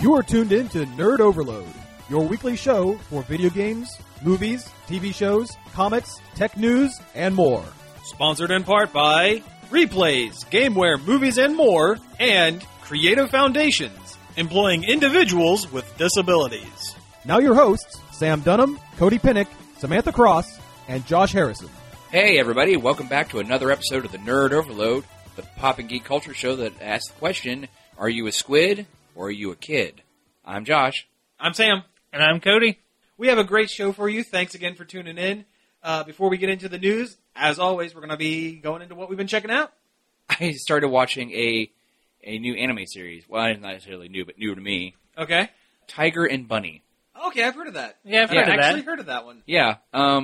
You are tuned in to Nerd Overload, your weekly show for video games, movies, TV shows, comics, tech news, and more. Sponsored in part by Replays, Gameware, Movies, and More, and Creative Foundations, employing individuals with disabilities. Now your hosts, Sam Dunham, Cody Pinnick, Samantha Cross, and Josh Harrison. Hey everybody, welcome back to another episode of the Nerd Overload, the pop and geek culture show that asks the question, are you a squid or are you a kid? I'm Josh. I'm Sam. And I'm Cody. We have a great show for you. Thanks again for tuning in. Before we get into the news, as always, we're going to be going into what we've been checking out. I started watching a new anime series. Well, it's not necessarily new, but new to me. Okay. Tiger and Bunny. Okay, I've heard of that. Yeah, I've heard of actually that. heard of that one. Yeah,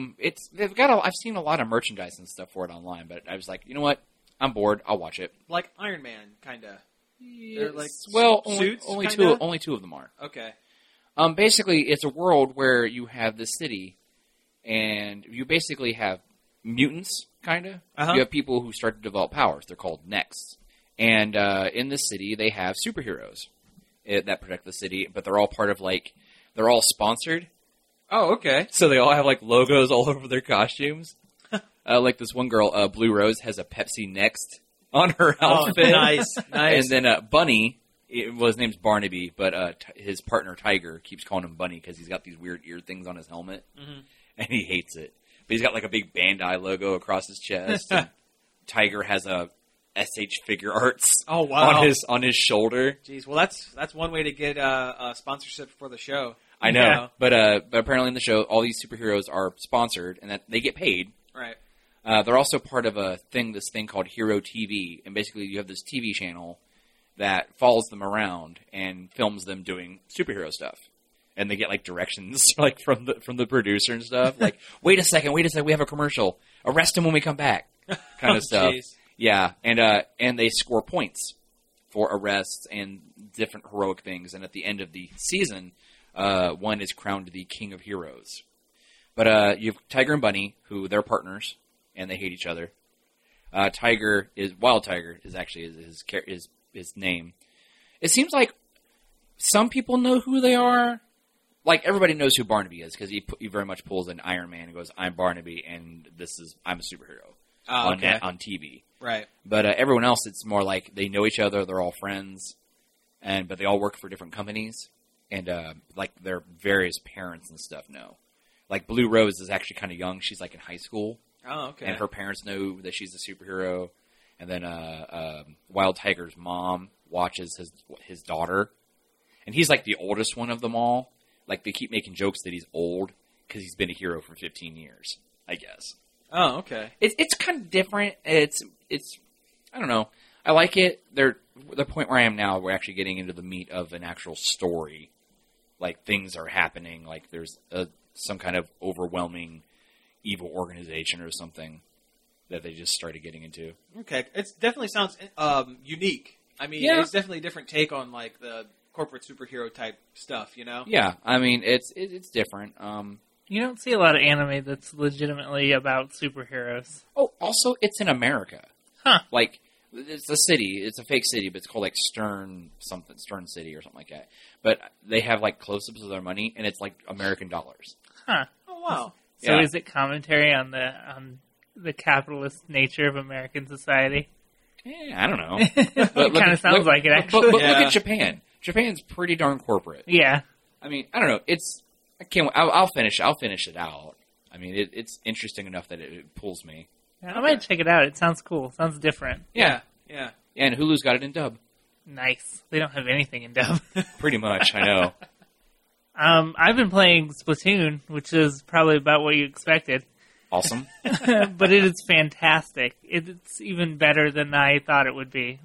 I've seen a lot of merchandise and stuff for it online, but I was like, you know what? I'm bored. I'll watch it. Like Iron Man, kind of. They're like only suits, two of them are. Okay. Basically, it's a world where you have this city, and you basically have mutants, kind of. Uh-huh. You have people who start to develop powers. They're called Nexts. And in this city, they have superheroes that protect the city, but they're all part of, they're all sponsored. Oh, okay. So they all have, logos all over their costumes. Like this one girl, Blue Rose, has a Pepsi Next on her outfit. Oh, nice. And then Bunny, his name's Barnaby, but his partner Tiger keeps calling him Bunny because he's got these weird ear things on his helmet, and he hates it. But he's got a big Bandai logo across his chest. And Tiger has a SH Figure Arts on his shoulder. Jeez, well that's one way to get a sponsorship for the show. I know, but apparently in the show, all these superheroes are sponsored and that they get paid. Right. They're also part of this thing called Hero TV, and basically you have this TV channel that follows them around and films them doing superhero stuff. And they get directions from the producer and stuff. Wait a second, we have a commercial. Arrest him when we come back, kind of stuff. Geez. Yeah, and they score points for arrests and different heroic things. And at the end of the season, one is crowned the King of Heroes. But you have Tiger and Bunny, who they're partners, and they hate each other. Wild Tiger is actually his name. It seems like some people know who they are. Everybody knows who Barnaby is because he very much pulls an Iron Man and goes, "I'm Barnaby, and I'm a superhero." On TV. Right. But everyone else, it's more like they know each other. They're all friends, but they all work for different companies, and their various parents and stuff know. Blue Rose is actually kind of young. She's in high school. Oh, okay. And her parents know that she's a superhero. And then Wild Tiger's mom watches his daughter. And he's the oldest one of them all. They keep making jokes that he's old because he's been a hero for 15 years, I guess. Oh, okay. It's kind of different. It's I don't know. I like it. The point where I am now, we're actually getting into the meat of an actual story. Things are happening. There's some kind of overwhelming evil organization or something that they just started getting into. Okay, it definitely sounds unique. I mean, Yeah. It's definitely a different take on the corporate superhero type stuff, you know? Yeah, I mean it's different. You don't see a lot of anime that's legitimately about superheroes. Oh, also it's in America. Huh. It's a city. It's a fake city, but it's called Stern City or something like that. But they have close-ups of their money, and it's American dollars. Huh. Oh, wow. So Yeah. is it commentary on the capitalist nature of American society? I don't know. It kind of sounds like it, actually. But Yeah. look at Japan. Japan's pretty darn corporate. Yeah. I mean, I don't know. I can't. I'll finish it out. I mean, it's interesting enough that it pulls me. I might check it out. It sounds cool. Sounds different. Yeah. And Hulu's got it in dub. Nice. They don't have anything in dub. Pretty much, I know. I've been playing Splatoon, which is probably about what you expected. Awesome. But it is fantastic. It's even better than I thought it would be.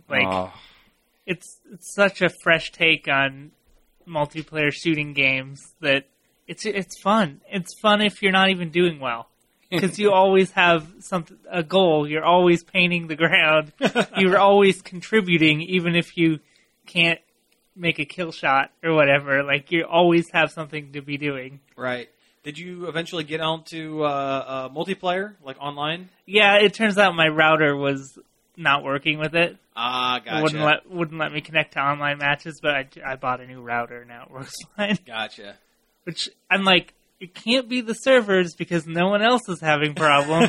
It's such a fresh take on multiplayer shooting games that it's fun. It's fun if you're not even doing well. Because you always have a goal. You're always painting the ground. You're always contributing, even if you can't make a kill shot or whatever. You always have something to be doing. Right. Did you eventually get onto multiplayer, online? Yeah, it turns out my router was not working with it. Ah, gotcha. It wouldn't let me connect to online matches, but I bought a new router, now it works fine. Gotcha. Which, I'm like, it can't be the servers because no one else is having problems.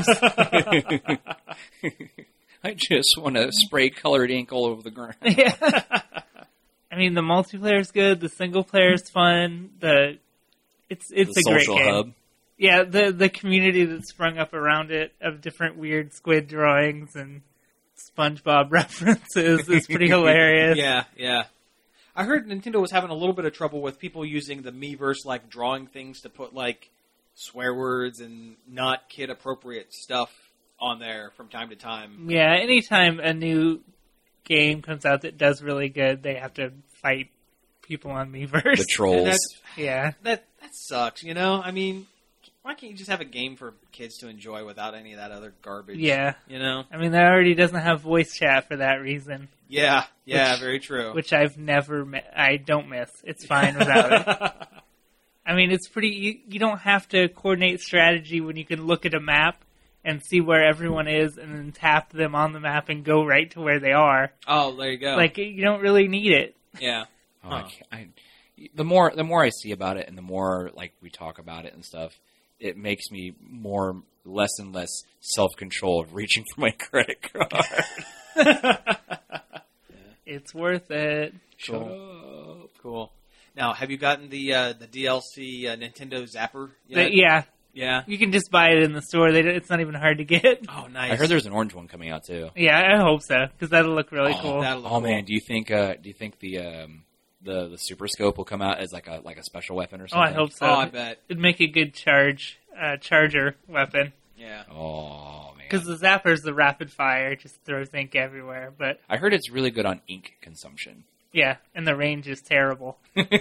I just want to spray colored ink all over the ground. Yeah. I mean, the multiplayer's good, the single player's fun, it's The a great social game. hub. Yeah, the community that sprung up around it of different weird squid drawings and SpongeBob references is pretty hilarious. Yeah. I heard Nintendo was having a little bit of trouble with people using the Miiverse, like, drawing things to put, like, swear words and not kid-appropriate stuff on there from time to time. Yeah, anytime a new game comes out that does really good, they have to fight people on Miiverse. The trolls. Yeah. That sucks, you know? I mean, why can't you just have a game for kids to enjoy without any of that other garbage? Yeah. You know? I mean, that already doesn't have voice chat for that reason. Yeah, very true. Which I've never I don't miss. It's fine without it. I mean, it's pretty... You don't have to coordinate strategy when you can look at a map and see where everyone is and then tap them on the map and go right to where they are. Oh, there you go. Like, you don't really need it. Yeah. Oh, the more I see about it, and the more like we talk about it and stuff, it makes me less and less self-control of reaching for my credit card. It's worth it. Cool. Now, have you gotten the DLC Nintendo Zapper yet? Yeah. Yeah. You can just buy it in the store. It's not even hard to get. Oh, nice. I heard there's an orange one coming out too. Yeah, I hope so, because that'll look really cool. That'll look Oh cool. man, do you think the Super Scope will come out as like a special weapon or Oh, something? I hope so. Oh, I bet. It'd make a good charger weapon. Yeah. Oh man, Because the Zapper's the rapid fire, just throws ink everywhere. But I heard it's really good on ink consumption. yeah, and the range is terrible.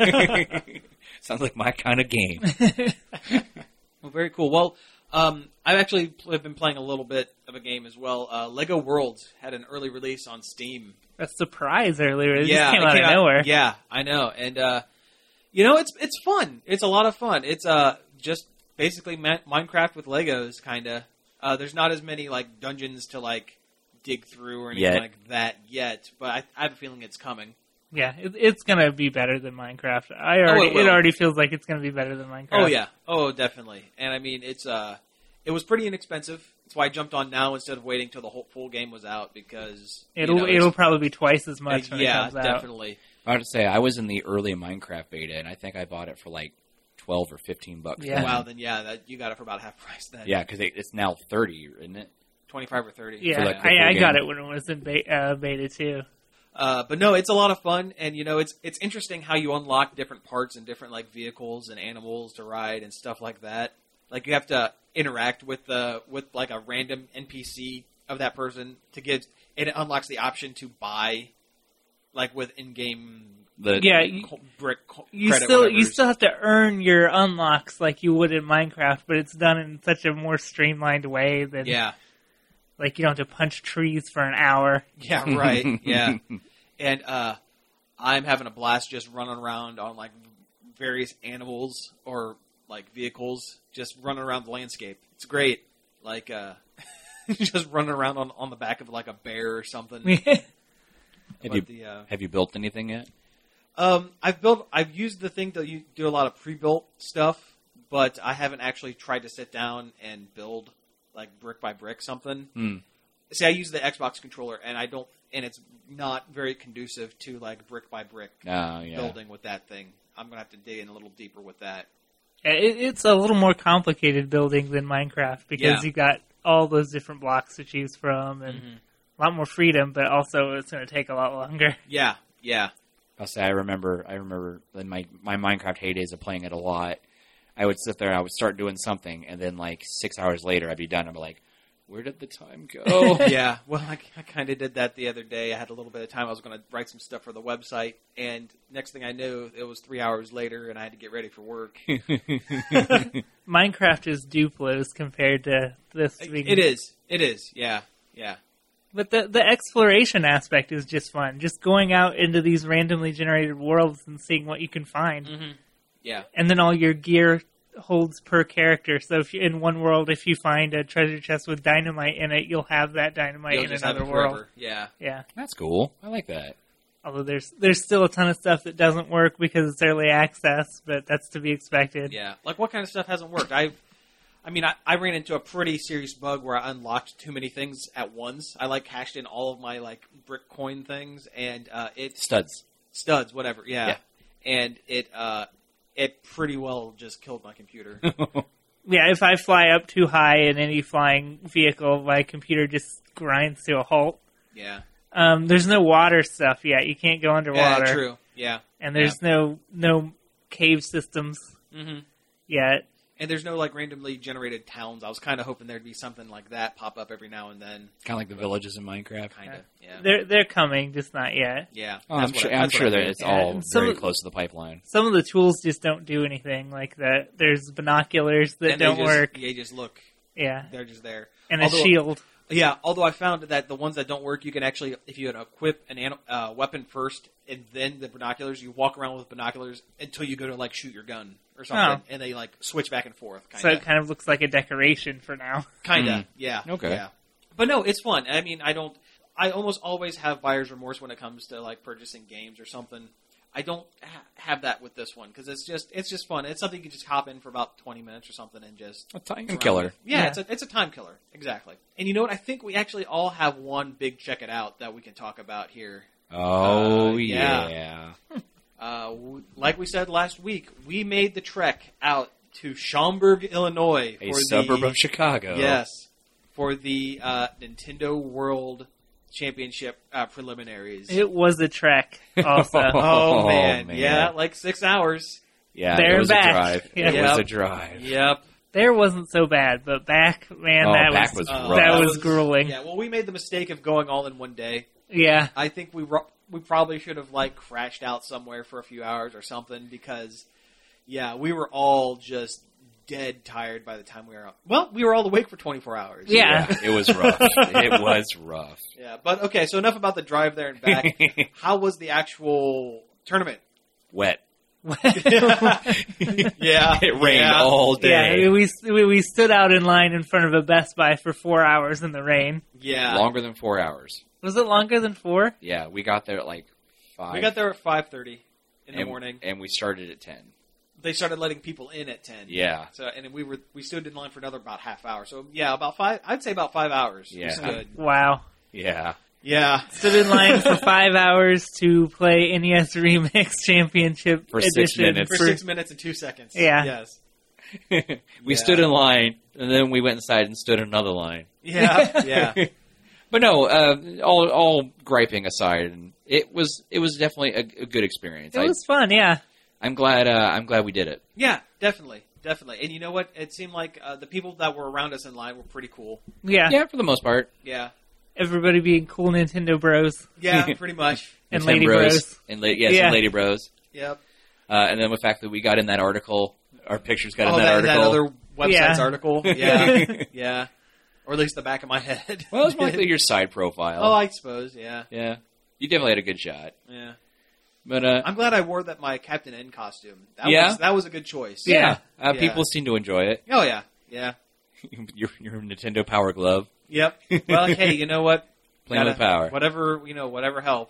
Sounds like my kind of game. Well, very cool. Well, I've actually been playing a little bit of a game as well. Lego Worlds had an early release on Steam. A surprise earlier. It Yeah, just came it out came of nowhere. Yeah, I know. And, you know, it's fun. It's a lot of fun. It's just basically Minecraft with Legos, kind of. There's not as many, like, dungeons to, like, dig through or anything like that yet, but I have a feeling it's coming. Yeah, it's going to be better than Minecraft. it will. It already feels like it's going to be better than Minecraft. Oh, yeah. Oh, definitely. And, I mean, it was pretty inexpensive. That's why I jumped on now instead of waiting till the whole full game was out, because... It'll probably be twice as much when it comes out. Yeah, definitely. I have to say, I was in the early Minecraft beta, and I think I bought it for like $12 or $15. Yeah. then. Wow, then you got it for about half price then. Yeah, because it's now 30, isn't it? 25 or 30. Yeah, like, the I full got game. it when it was in beta too. But no, it's a lot of fun, and you know, it's interesting how you unlock different parts and different like vehicles and animals to ride and stuff like that. Like you have to interact with like a random NPC of that person to get, and it unlocks the option to buy, like with in-game brick You credit. still have to earn your unlocks like you would in Minecraft, but it's done in such a more streamlined way than like you don't have to punch trees for an hour. Yeah, right. Yeah. And I'm having a blast just running around on like various animals or like vehicles, just running around the landscape. It's great. Like just running around on the back of like a bear or something. Have you built anything yet? I've used the thing that you do a lot of pre-built stuff, but I haven't actually tried to sit down and build like brick by brick something. See, I use the Xbox controller, and it's not very conducive to like brick by brick building with that thing. I'm gonna have to dig in a little deeper with that. It's a little more complicated building than Minecraft because you got all those different blocks to choose from and a lot more freedom, but also it's going to take a lot longer. Yeah. I'll say I remember in my Minecraft heydays of playing it a lot, I would sit there and I would start doing something, and then like 6 hours later I'd be done. I'd be like, where did the time go? Yeah, well, I kind of did that the other day. I had a little bit of time. I was going to write some stuff for the website, and next thing I knew, it was 3 hours later, and I had to get ready for work. Minecraft is Duplo's compared to this. It is, yeah. But the exploration aspect is just fun. Just going out into these randomly generated worlds and seeing what you can find. Yeah. And then all your gear holds per character. So if you, in one world, if you find a treasure chest with dynamite in it, you'll have that dynamite You'll in just have another it forever. world. Yeah. Yeah. That's cool. I like that. Although there's still a ton of stuff that doesn't work because it's early access, but that's to be expected. Yeah. Like, what kind of stuff hasn't worked? I ran into a pretty serious bug where I unlocked too many things at once. I, cashed in all of my, brick coin things, and it... Studs, whatever, yeah. And it pretty well just killed my computer. Yeah, if I fly up too high in any flying vehicle, my computer just grinds to a halt. Yeah. There's no water stuff yet. You can't go underwater. Yeah, true. Yeah. And there's no cave systems yet. And there's no, randomly generated towns. I was kind of hoping there'd be something like that pop up every now and then. Kind of like the villages in Minecraft. Kind of, yeah. They're coming, just not yet. Yeah. Oh, I'm sure that it's all Some very of- close to the pipeline. Some of the tools just don't do anything like that. There's binoculars that And they don't just- work. They just look. Yeah. They're just there. And a shield. Yeah, although I found that the ones that don't work, you can actually, if you equip an weapon first and then the binoculars, you walk around with binoculars until you go to, shoot your gun or something, and they, switch back and forth. So it kind of looks like a decoration for now. Kind of, yeah. Okay. Yeah. But no, it's fun. I mean, I almost always have buyer's remorse when it comes to, purchasing games or something. I don't have that with this one because it's just fun. It's something you can just hop in for about 20 minutes or something and just A time killer. Yeah, it's a time killer, exactly. And you know what? I think we actually all have one big check it out that we can talk about here. Oh, yeah. Like we said last week, we made the trek out to Schaumburg, Illinois, A suburb of Chicago. Yes, for the Nintendo World Championship preliminaries. It was a trek, also. Oh man, man. yeah, 6 hours. Yeah, There it was and a back. drive. Yeah. It was Yep. a drive. Yep. There wasn't so bad, but back, man, Oh, that back was was rough. that was grueling. Yeah, well, we made the mistake of going all in one day. Yeah. I think we probably should have crashed out somewhere for a few hours or something because, yeah, we were all just dead tired by the time we were out. Well, we were all awake for 24 hours. Yeah. It was rough. It was rough. Yeah, but okay, so enough about the drive there and back. How was the actual tournament? Wet. Yeah. It rained Yeah. all day. Yeah, we stood out in line in front of a Best Buy for 4 hours in the rain. Yeah. Longer than 4 hours. Was it longer than 4? Yeah, we got there at 5. We got there at 5:30 in the morning. And we started at 10. They started letting people in at 10. Yeah. So and we stood in line for another about half hour. So yeah, about 5. I'd say about 5 hours. Yeah. We stood. Wow. Yeah. Yeah. Stood in line for 5 hours to play NES Remix Championship For 6 Edition. minutes. For 6 minutes and 2 seconds. Yeah. Yes. We Yeah. stood in line, and then we went inside and stood in another line. Yeah. Yeah. But no, all griping aside, and it was definitely a good experience. It was fun, yeah. I'm glad we did it. Yeah. Definitely. Definitely. And you know what? It seemed like the people that were around us in line were pretty cool. Yeah. Yeah, for the most part. Yeah. Everybody being cool Nintendo bros Yeah. Pretty much. and Nintendo Lady Bros. and Yeah. and Lady Bros. Yep. And then the fact that we got in that article, our pictures got in Oh, that that article. other website's Yeah. article. Yeah. Yeah. Or at least the back of my head. Well, it was more like your side profile. Oh, I suppose. Yeah. Yeah, you definitely had a good shot. Yeah. But I'm glad I wore my Captain N costume. That was a good choice. yeah, Yeah. people seem to enjoy it. Oh yeah. Yeah. your Nintendo Power Glove. Yep. Well, hey, you know what? Playing with power. Whatever helps.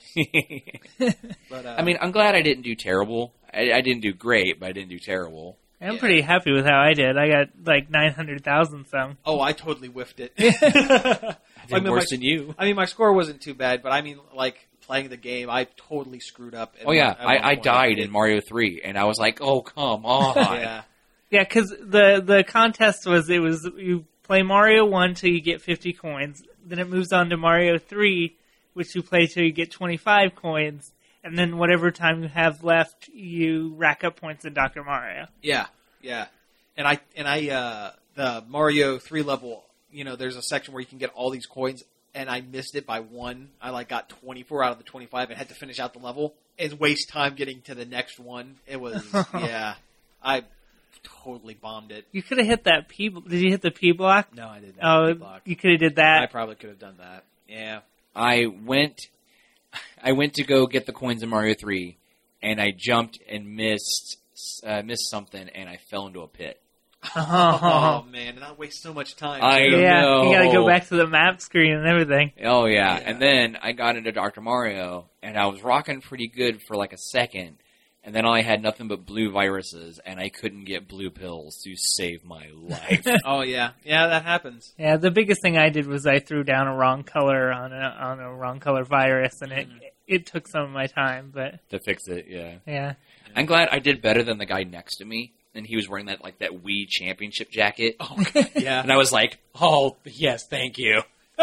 But I mean, I'm glad I didn't do terrible. I didn't do great, but I didn't do terrible. I'm Yeah. pretty happy with how I did. I got 900,000 some. oh, I totally whiffed it. I did mean, worse than you. I mean, my score wasn't too bad, but I mean, playing the game, I totally screwed up. Oh yeah, at one I point. died in Mario 3, and I was like, oh come on. Yeah. Yeah, because the contest was you play Mario 1 till you get 50 coins. Then it moves on to Mario 3, which you play till you get 25 coins. And then whatever time you have left, you rack up points in Dr. Mario. Yeah, yeah. And I the Mario 3 level, there's a section where you can get all these coins, and I missed it by 1. I got 24 out of the 25 and had to finish out the level and waste time getting to the next one. It was, yeah. I totally bombed it. You could have hit that P. Did you hit the P block? No, I didn't. Oh, you could have did that. I probably could have done that. Yeah. I went to go get the coins in Mario 3, and I jumped and missed something, and I fell into a pit. Oh man, and I waste so much time. I too. Yeah, know. you got to go back to the map screen and everything. Oh, yeah. And then I got into Dr. Mario, and I was rocking pretty good for like a second, and then I had nothing but blue viruses, and I couldn't get blue pills to save my life. Oh yeah, yeah, that happens. Yeah, the biggest thing I did was I threw down a wrong color on a wrong color virus, and it took some of my time, but To fix it, yeah. yeah. I'm glad I did better than the guy next to me, and he was wearing that Wii championship jacket. Oh yeah, And I was like, oh, yes, thank you.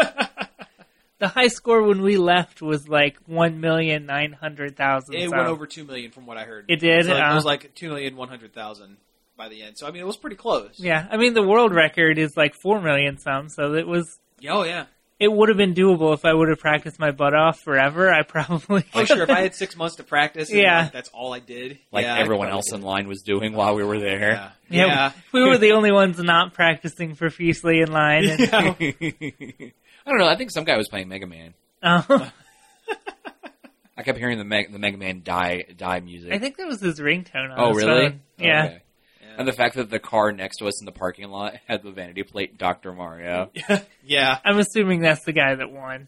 The high score when we left was like 1,900,000. it went over 2 million from what I heard. It did? So, it was like 2,100,000 by the end. So I mean, it was pretty close. Yeah, I mean the world record is like 4 million some, so it was. Oh yeah. It would have been doable if I would have practiced my butt off forever. I probably. Oh sure, if I had 6 months to practice, and, Yeah. like, that's all I did. Like yeah, everyone I'd else probably in line was doing while we were there. Yeah. Yeah. We were the only ones not practicing profusely in line. And, I don't know. I think some guy was playing Mega Man. oh, I kept hearing the Mega Man die music. I think that was his ringtone. On Oh, his really? phone. Yeah. Okay. And the fact that the car next to us in the parking lot had the vanity plate Dr. Mario. Yeah. I'm assuming that's the guy that won.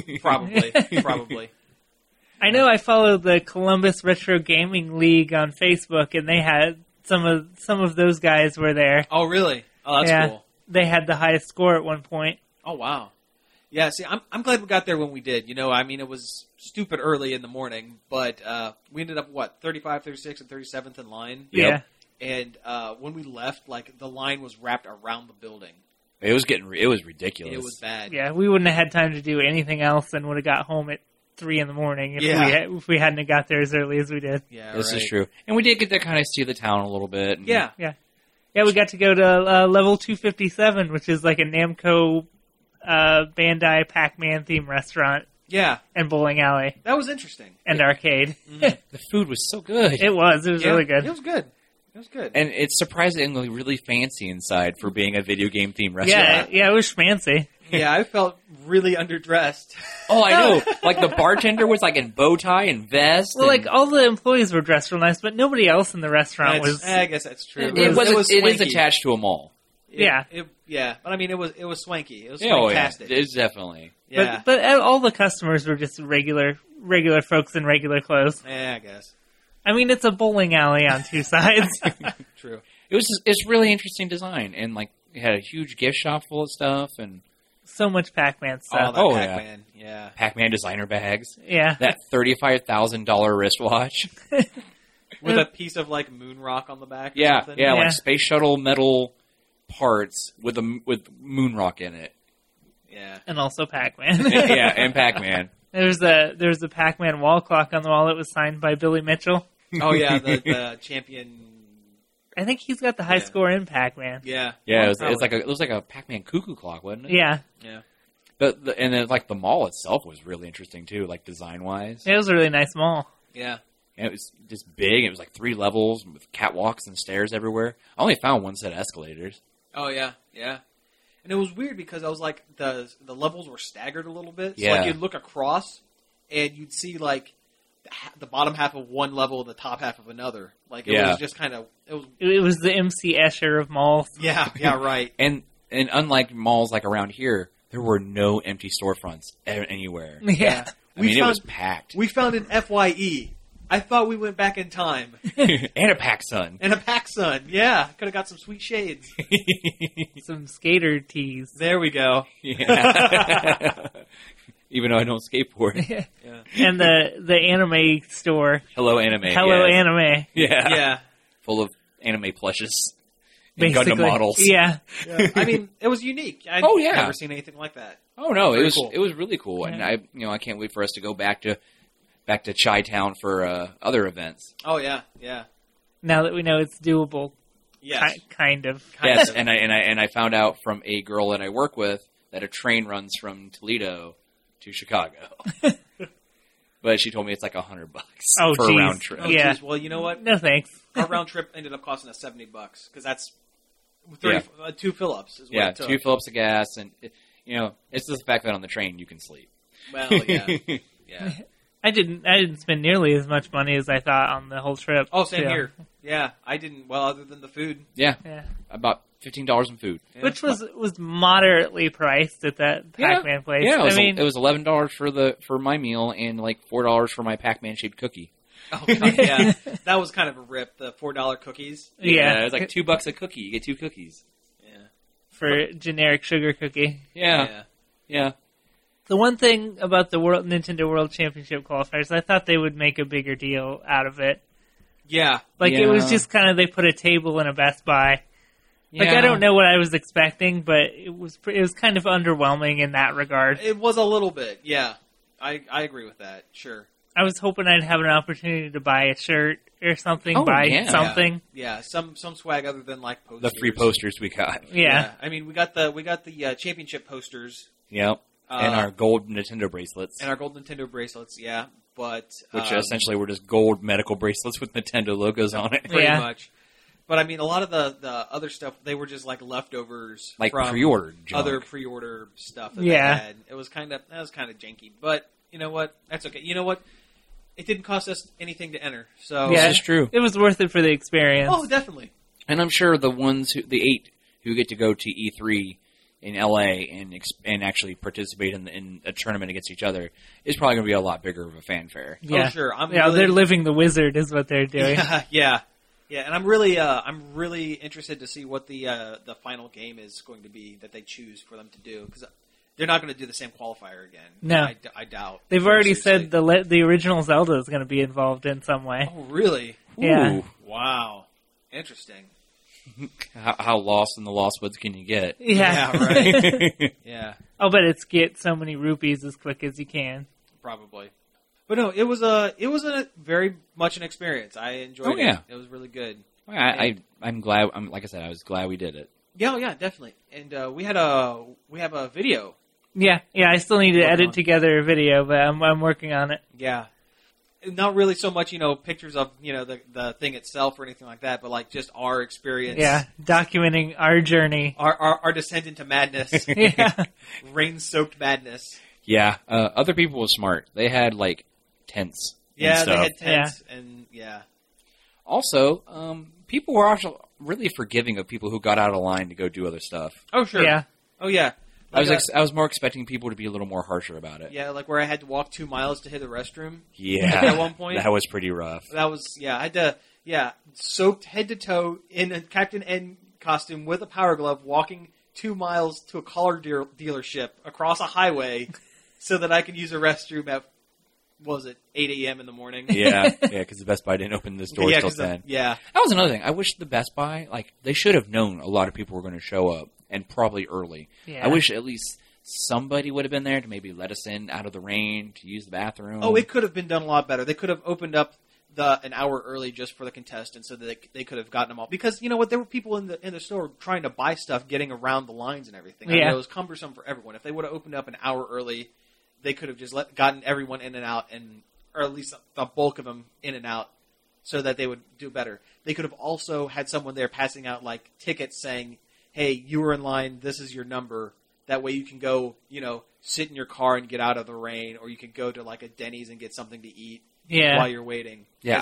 Probably. I know I follow the Columbus Retro Gaming League on Facebook, and they had some of those guys were there. Oh really? Oh, that's Yeah. cool. They had the highest score at one point. Oh wow. Yeah, see, I'm glad we got there when we did. You know, I mean, it was stupid early in the morning, but we ended up, 35, 36, and 37th in line. Yep. Yeah. And when we left, the line was wrapped around the building. It was ridiculous. It was bad. Yeah, we wouldn't have had time to do anything else and would have got home at 3 in the morning if we hadn't have got there as early as we did. Yeah, This right. is true. And we did get to kind of see the town a little bit. And Yeah. Yeah, we got to go to level 257, which is like a Namco Bandai Pac-Man theme restaurant Yeah, and bowling alley that was interesting. and arcade. The food was so good. It was Yeah, really good. It was good. It was good. And it's surprisingly really fancy inside for being a video game themed restaurant. Yeah, it was fancy. Yeah, I felt really underdressed. Oh, I know. Like the bartender was like in bow tie and vest. Well, and like all the employees were dressed real nice, but nobody else in the restaurant was. I guess that's true. it is swanky. attached to a mall. Yeah. Yeah, but I mean, it was swanky. It was Yeah, oh, yeah. fantastic. It's definitely. Yeah, But all the customers were just regular folks in regular clothes. yeah, I guess I mean, it's a bowling alley on two sides. true. It's really interesting design, and like it had a huge gift shop full of stuff and So much Pac-Man Oh, stuff. that Oh, yeah. Pac-Man. Yeah. Pac-Man designer bags. Yeah. That $35,000 wristwatch. With a piece of moon rock on the back. Or Yeah, something. yeah, Yeah. like space shuttle metal parts with moon rock in it. Yeah. And also Pac-Man. Yeah, and Pac-Man. There's a Pac-Man wall clock on the wall that was signed by Billy Mitchell. Oh yeah, the champion. I think he's got the high Yeah. score in Pac-Man. Yeah. Yeah, it Probably. was like a Pac-Man cuckoo clock, wasn't it? Yeah. Yeah. And then the mall itself was really interesting too, like design wise. It was a really nice mall. Yeah. And it was just big. It was like 3 levels with catwalks and stairs everywhere. I only found one set of escalators. Oh yeah. Yeah. And it was weird because I was like the levels were staggered a little bit. So Yeah. you'd look across and you'd see the bottom half of one level and the top half of another. It Yeah. was just kind of It was the MC Escher of malls. yeah right. And unlike malls like around here, there were no empty storefronts anywhere. Yeah. I mean, it found- was packed. We found an FYE. I thought we went back in time. And a PacSun. And a PacSun. Yeah. Could have got some sweet shades. Some skater tees. There we go. Yeah. Even though I don't skateboard. Yeah. And the anime store. Hello Anime. Hello yeah. Anime. Yeah. Yeah. Full of anime plushes. And Basically. Gundam models. Yeah. I mean, it was unique. I'd Oh, yeah. never seen anything like that. Oh no, Very cool. it was really cool. And Yeah. I can't wait for us to go back to Chi-Town for other events. Oh yeah, yeah, Now that we know it's doable. yes. Kind of. Yes, and I found out from a girl that I work with that a train runs from Toledo to Chicago. But she told me it's like $100 Oh, for geez. a round trip. Oh, Yeah. geez. Well, you know what? No thanks. Our round trip ended up costing us $70 because that's 2 fill-ups. Is what Yeah, it took. 2 Phillips of gas, and it's just the fact that on the train you can sleep. Well, yeah, yeah. I didn't spend nearly as much money as I thought on the whole trip. Oh, same too. here. Yeah, I didn't. Well, other than the food. Yeah, Yeah. about $15 in food. Yeah. Which was moderately priced at that Pac-Man place. Yeah, it was $11 for my meal and like $4 for my Pac-Man shaped cookie. Oh, God, yeah. That was kind of a rip, the $4 cookies. Yeah. It was like $2 a cookie. You get 2 cookies. Yeah. For generic sugar cookie. Yeah. The one thing about the Nintendo World Championship qualifiers, I thought they would make a bigger deal out of it. Yeah. It was just kind of, they put a table in a Best Buy. I don't know what I was expecting, but it was kind of underwhelming in that regard. It was a little bit, yeah. I agree with that, sure. I was hoping I'd have an opportunity to buy a shirt or something, something. Yeah, some swag other than like posters. The free posters we got. Yeah. I mean, we got the championship posters. Yep. And our gold Nintendo bracelets. And our gold Nintendo bracelets, yeah. But which essentially were just gold medical bracelets with Nintendo logos on it. Pretty much. But I mean, a lot of the other stuff, they were just like leftovers from pre-ordered junk. Other pre-order stuff that they had. That was kind of janky. But you know what? That's okay. You know what? It didn't cost us anything to enter. So this is true. It was worth it for the experience. Oh, definitely. And I'm sure the 8 who get to go to E3 in LA and actually participate in a tournament against each other is probably going to be a lot bigger of a fanfare. Yeah. Oh, sure. They're living the wizard is what they're doing. Yeah. And I'm really interested to see what the final game is going to be that they choose for them to do, because they're not going to do the same qualifier again. No, I doubt. They've already said the original Zelda is going to be involved in some way. Oh, really? Yeah. Ooh. Wow. Interesting. How lost in the Lost Woods can you get? Yeah, right. Yeah. I'll bet it's get so many rupees as quick as you can. Probably. But no, it was a very much an experience. I enjoyed it. It was really good. I'm glad. Like I said, I was glad we did it. Yeah, definitely. And we have a video. Yeah. I still need to edit together a video, but I'm working on it. Yeah. Not really so much, pictures of, the thing itself or anything like that, but like just our experience. Yeah, documenting our journey. Our descent into madness. Yeah. Rain-soaked madness. Yeah. Other people were smart. They had, like, tents. Yeah, they had tents, and yeah. Also, people were also really forgiving of people who got out of line to go do other stuff. Oh, sure. Yeah. Oh, yeah. I was more expecting people to be a little more harsher about it. Yeah, like where I had to walk 2 miles to hit the restroom. Yeah. At one point. That was pretty rough. I had to, soaked head to toe in a Captain N costume with a power glove, walking 2 miles to a car dealership across a highway so that I could use a restroom at, 8 a.m. in the morning? Yeah, because the Best Buy didn't open this door till 10. Yeah. That was another thing. I wish the Best Buy, they should have known a lot of people were going to show up, and probably early. Yeah. I wish at least somebody would have been there to maybe let us in out of the rain to use the bathroom. Oh, it could have been done a lot better. They could have opened up an hour early just for the contestants so that they could have gotten them all. Because, you know what, there were people in the store trying to buy stuff, getting around the lines and everything. Yeah. It was cumbersome for everyone. If they would have opened up an hour early, they could have just gotten everyone in and out, or at least the bulk of them in and out, so that they would do better. They could have also had someone there passing out tickets saying, hey, you were in line, this is your number. That way you can go, sit in your car and get out of the rain, or you can go to a Denny's and get something to eat while you're waiting. Yeah,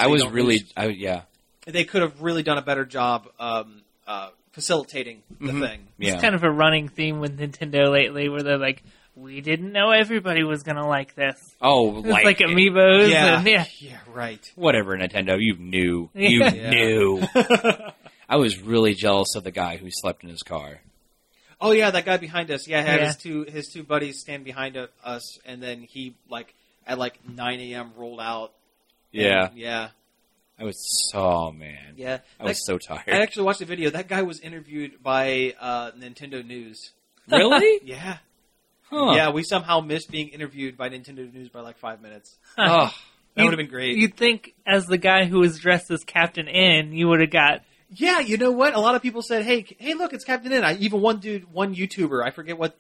They could have really done a better job facilitating the thing. Yeah. It's kind of a running theme with Nintendo lately, where they're like, we didn't know everybody was going to like this. Oh, it's like Amiibos. Yeah. And, Yeah, right. Whatever, Nintendo, you knew. Yeah. You knew. I was really jealous of the guy who slept in his car. Oh yeah, that guy behind us. Yeah, had his two buddies stand behind us, and then he at 9 a.m. rolled out. Yeah. Yeah. I was man. Yeah. I was so tired. I actually watched the video. That guy was interviewed by Nintendo News. Really? Yeah. Huh. Yeah, we somehow missed being interviewed by Nintendo News by 5 minutes. Oh, that would have been great. You'd think, as the guy who was dressed as Captain N, you would have got... Yeah, you know what? A lot of people said, "Hey, look, it's Captain N." Even one YouTuber, I forget what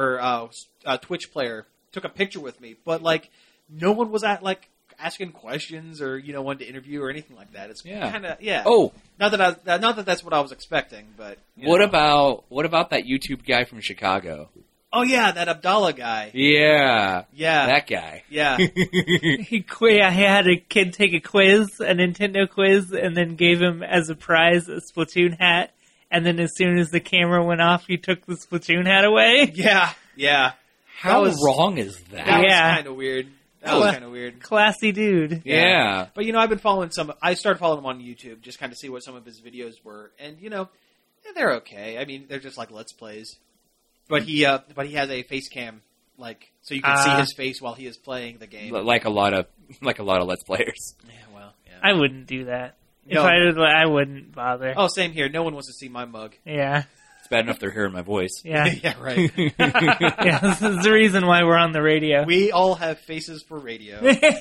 Twitch player, took a picture with me, but no one was asking questions or wanted to interview or anything like that. It's kind of Oh, not that that's what I was expecting, but what about that YouTube guy from Chicago? Oh yeah, that Abdallah guy. Yeah, Yeah, that guy. Yeah. He had a kid take a quiz, a Nintendo quiz, and then gave him as a prize a Splatoon hat and then as soon as the camera went off, he took the Splatoon hat away. Yeah. How wrong is that? That was Yeah. kind of weird. That was kind of weird. Classy dude. Yeah. But, I've been following I started following him on YouTube, just kind of see what some of his videos were. And, they're okay. I mean, they're just like Let's Plays. But he has a face cam, so you can see his face while he is playing the game. Like a lot of Let's Players. Yeah, well, yeah. I wouldn't do that. If No. I did, I wouldn't bother. Oh, same here. No one wants to see my mug. Yeah. It's bad enough they're hearing my voice. Yeah. Yeah, right. Yeah, this is the reason why we're on the radio. We all have faces for radio.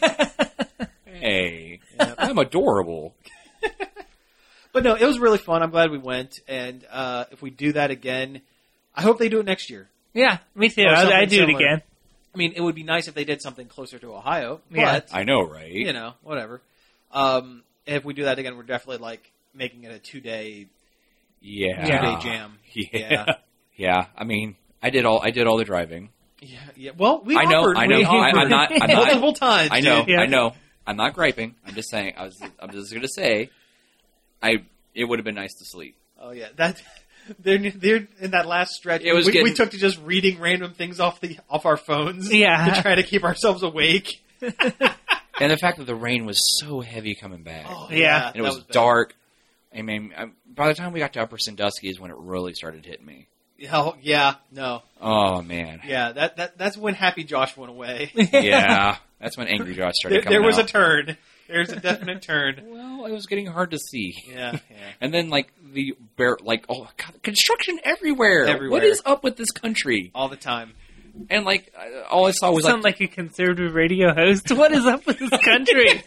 Hey, I'm adorable. But no, it was really fun. I'm glad we went. And if we do that again, I hope they do it next year. Yeah, me too. Or something I'd do it similar. again. I mean, it would be nice if they did something closer to Ohio. Yeah. But, I know, right? Whatever. If we do that again, we're definitely, making it a 2-day Yeah. 2-day jam. Yeah. I mean, I did all the driving. Yeah. Well, we I know. offered. I'm not. Multiple times. I know. dude. Yeah. I know. I'm not griping. I'm just saying. I'm just gonna say, it would have been nice to sleep. Oh yeah, they're in that last stretch. It was we getting- took to just reading random things off our phones. Yeah. To try to keep ourselves awake. And the fact that the rain was so heavy coming back, Oh, Yeah. and it was bad. dark. I mean, by the time we got to Upper Sandusky is when it really started hitting me. Oh, yeah, no, Oh man. yeah. That's when Happy Josh went away. Yeah. That's when Angry Josh started coming there was out. a turn. There's a definite turn. Well, it was getting hard to see. Yeah. And then, oh god, construction everywhere. Everywhere. What is up with this country? All the time. And all I saw was Sound like a conservative radio host. What is up with this country?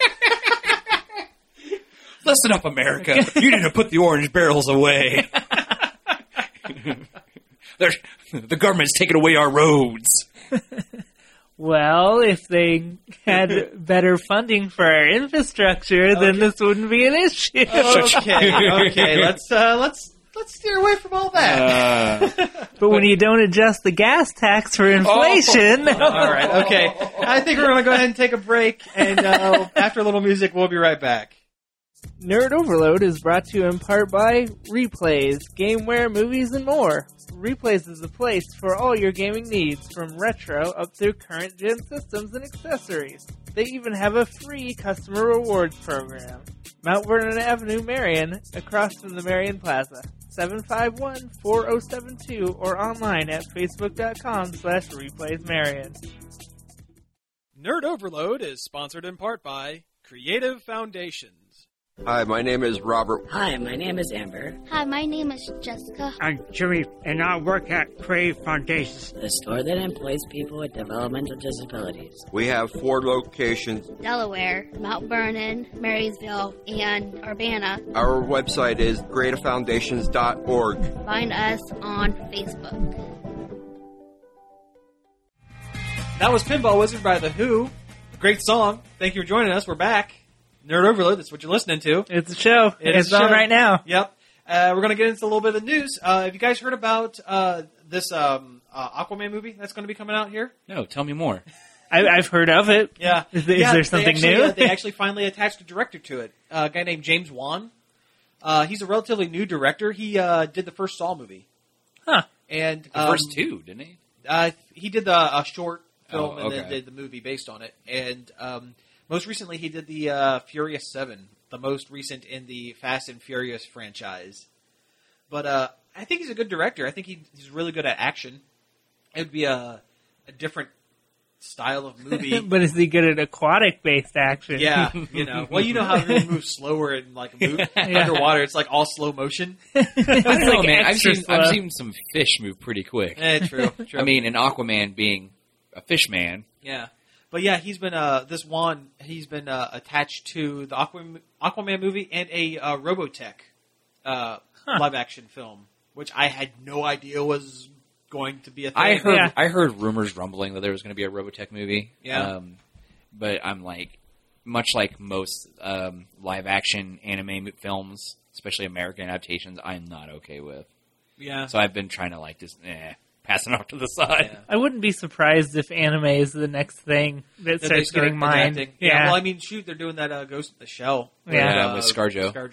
listen up, America. You need to put the orange barrels away. The government's taking away our roads. Well, if they had better funding for our infrastructure, then this wouldn't be an issue. Okay. Let's steer away from all that. But when you don't adjust the gas tax for inflation, All right. Okay. I think we're going to go ahead and take a break, and after a little music, we'll be right back. Nerd Overload is brought to you in part by Replays, Gameware, Movies, and more. Replays is the place for all your gaming needs, from retro up through current-gen systems and accessories. They even have a free customer rewards program. Mount Vernon Avenue, Marion, across from the Marion Plaza. 751-4072 or online at facebook.com/replaysmarion. Nerd Overload is sponsored in part by Creative Foundations. Hi, my name is Robert. Hi, my name is Amber. Hi, my name is Jessica. I'm Jimmy, and I work at Crave Foundations. The store that employs people with developmental disabilities. We have 4 locations. Delaware, Mount Vernon, Marysville, and Urbana. Our website is creativefoundations.org. Find us on Facebook. That was Pinball Wizard by The Who. Great song. Thank you for joining us. We're back. Nerd Overload, that's what you're listening to. It's a show. It's It's on show. right now. Yep. We're going to get into a little bit of the news. Have you guys heard about this Aquaman movie that's going to be coming out here? No, tell me more. I've heard of it. Yeah. Is there something new? They actually finally attached a director to it. A guy named James Wan. He's a relatively new director. He did the first Saw movie. Huh. And The first 2, didn't he? he did a short film and then okay. did the movie based on it. And most recently, he did the Furious 7, the most recent in the Fast and Furious franchise. But I think he's a good director. I think he's really good at action. It would be a different style of movie. But is he good at aquatic-based action? Yeah, Well, you know how he moves slower and underwater. It's like all slow motion. I don't know, like man. I've extra seen slow. some fish move pretty quick. True. I mean, an Aquaman being a fish man. Yeah. But yeah, he's been he's been attached to the Aquaman movie and a Robotech live action film, which I had no idea was going to be a thing. I heard rumors rumbling that there was going to be a Robotech movie. Yeah. But I'm much like most live action anime films, especially American adaptations, I'm not okay with. Yeah. So I've been trying to pass it off to the side. Yeah. I wouldn't be surprised if anime is the next thing that That starts they start getting mined. adapting. Yeah. Well, I mean, shoot, they're doing that Ghost in the Shell. Yeah. With ScarJo. ScarJo.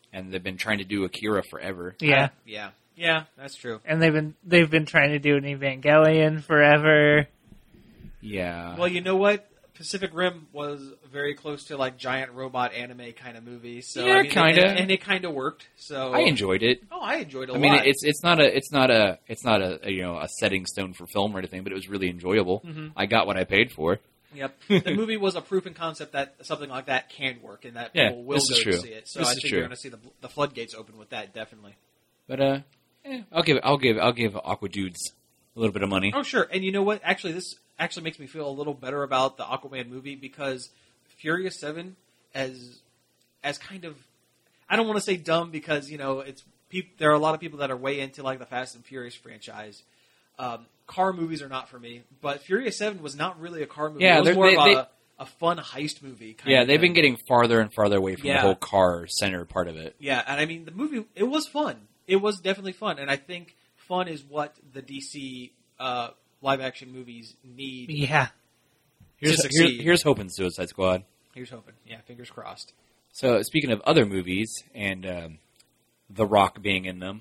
and they've been trying to do Akira forever. Yeah. Yeah, that's true. And they've been trying to do an Evangelion forever. Yeah. Well, you know what? Pacific Rim was very close to like giant robot anime kind of movie. So Yeah, I mean, kinda. and it kind of worked. So I enjoyed it. Oh, I enjoyed it a I mean, lot. it's not a a setting stone for film or anything, but it was really enjoyable. Mm-hmm. I got what I paid for. Yep. The movie was a proof in concept that something like that can work and that people will this go is to true. see it. So This I is think true. you're going to see the floodgates open with that, definitely. But I'll give Aqua Dudes a little bit of money. Oh, sure. And you know what? Actually, this actually makes me feel a little better about the Aquaman movie because Furious 7 as kind of, I don't want to say dumb because, there are a lot of people that are way into like the Fast and Furious franchise. Car movies are not for me, but Furious 7 was not really a car movie. Yeah, it was more of a fun heist movie. Yeah, they've thing. been getting farther and farther away from Yeah. the whole car center part of it. Yeah, and I mean, the movie, it was fun. It was definitely fun, and I think fun is what the DC live-action movies need. Yeah. Here's hoping Suicide Squad. Here's hoping. Yeah, fingers crossed. So, speaking of other movies, and The Rock being in them,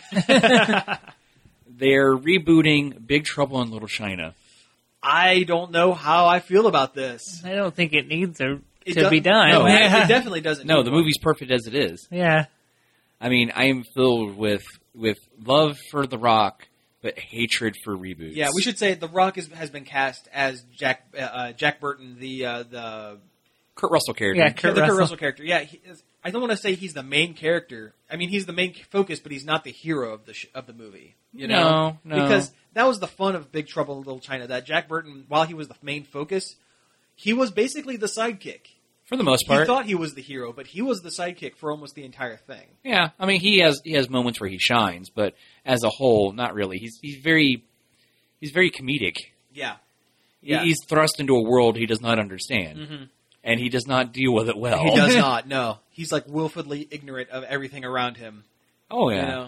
they're rebooting Big Trouble in Little China. I don't know how I feel about this. I don't think it needs to It be done. No, Yeah. it definitely doesn't. No, need the one. movie's perfect as it is. Yeah. I mean, I am filled with love for The Rock, but hatred for reboots. Yeah, we should say The Rock has been cast as Jack Burton, the Kurt Russell character. Yeah, Kurt Kurt Russell. Russell character. Yeah, I don't want to say he's the main character. I mean, he's the main focus, but he's not the hero of the movie. You know? No. Because that was the fun of Big Trouble in Little China. That Jack Burton, while he was the main focus, he was basically the sidekick. For the most He part. thought he was the hero, but he was the sidekick for almost the entire thing. Yeah, I mean, he has moments where he shines, but as a whole, not really. He's very comedic. Yeah. He's thrust into a world he does not understand, Mm-hmm. and he does not deal with it well. He does not, no. He's like willfully ignorant of everything around him. Oh yeah, You know?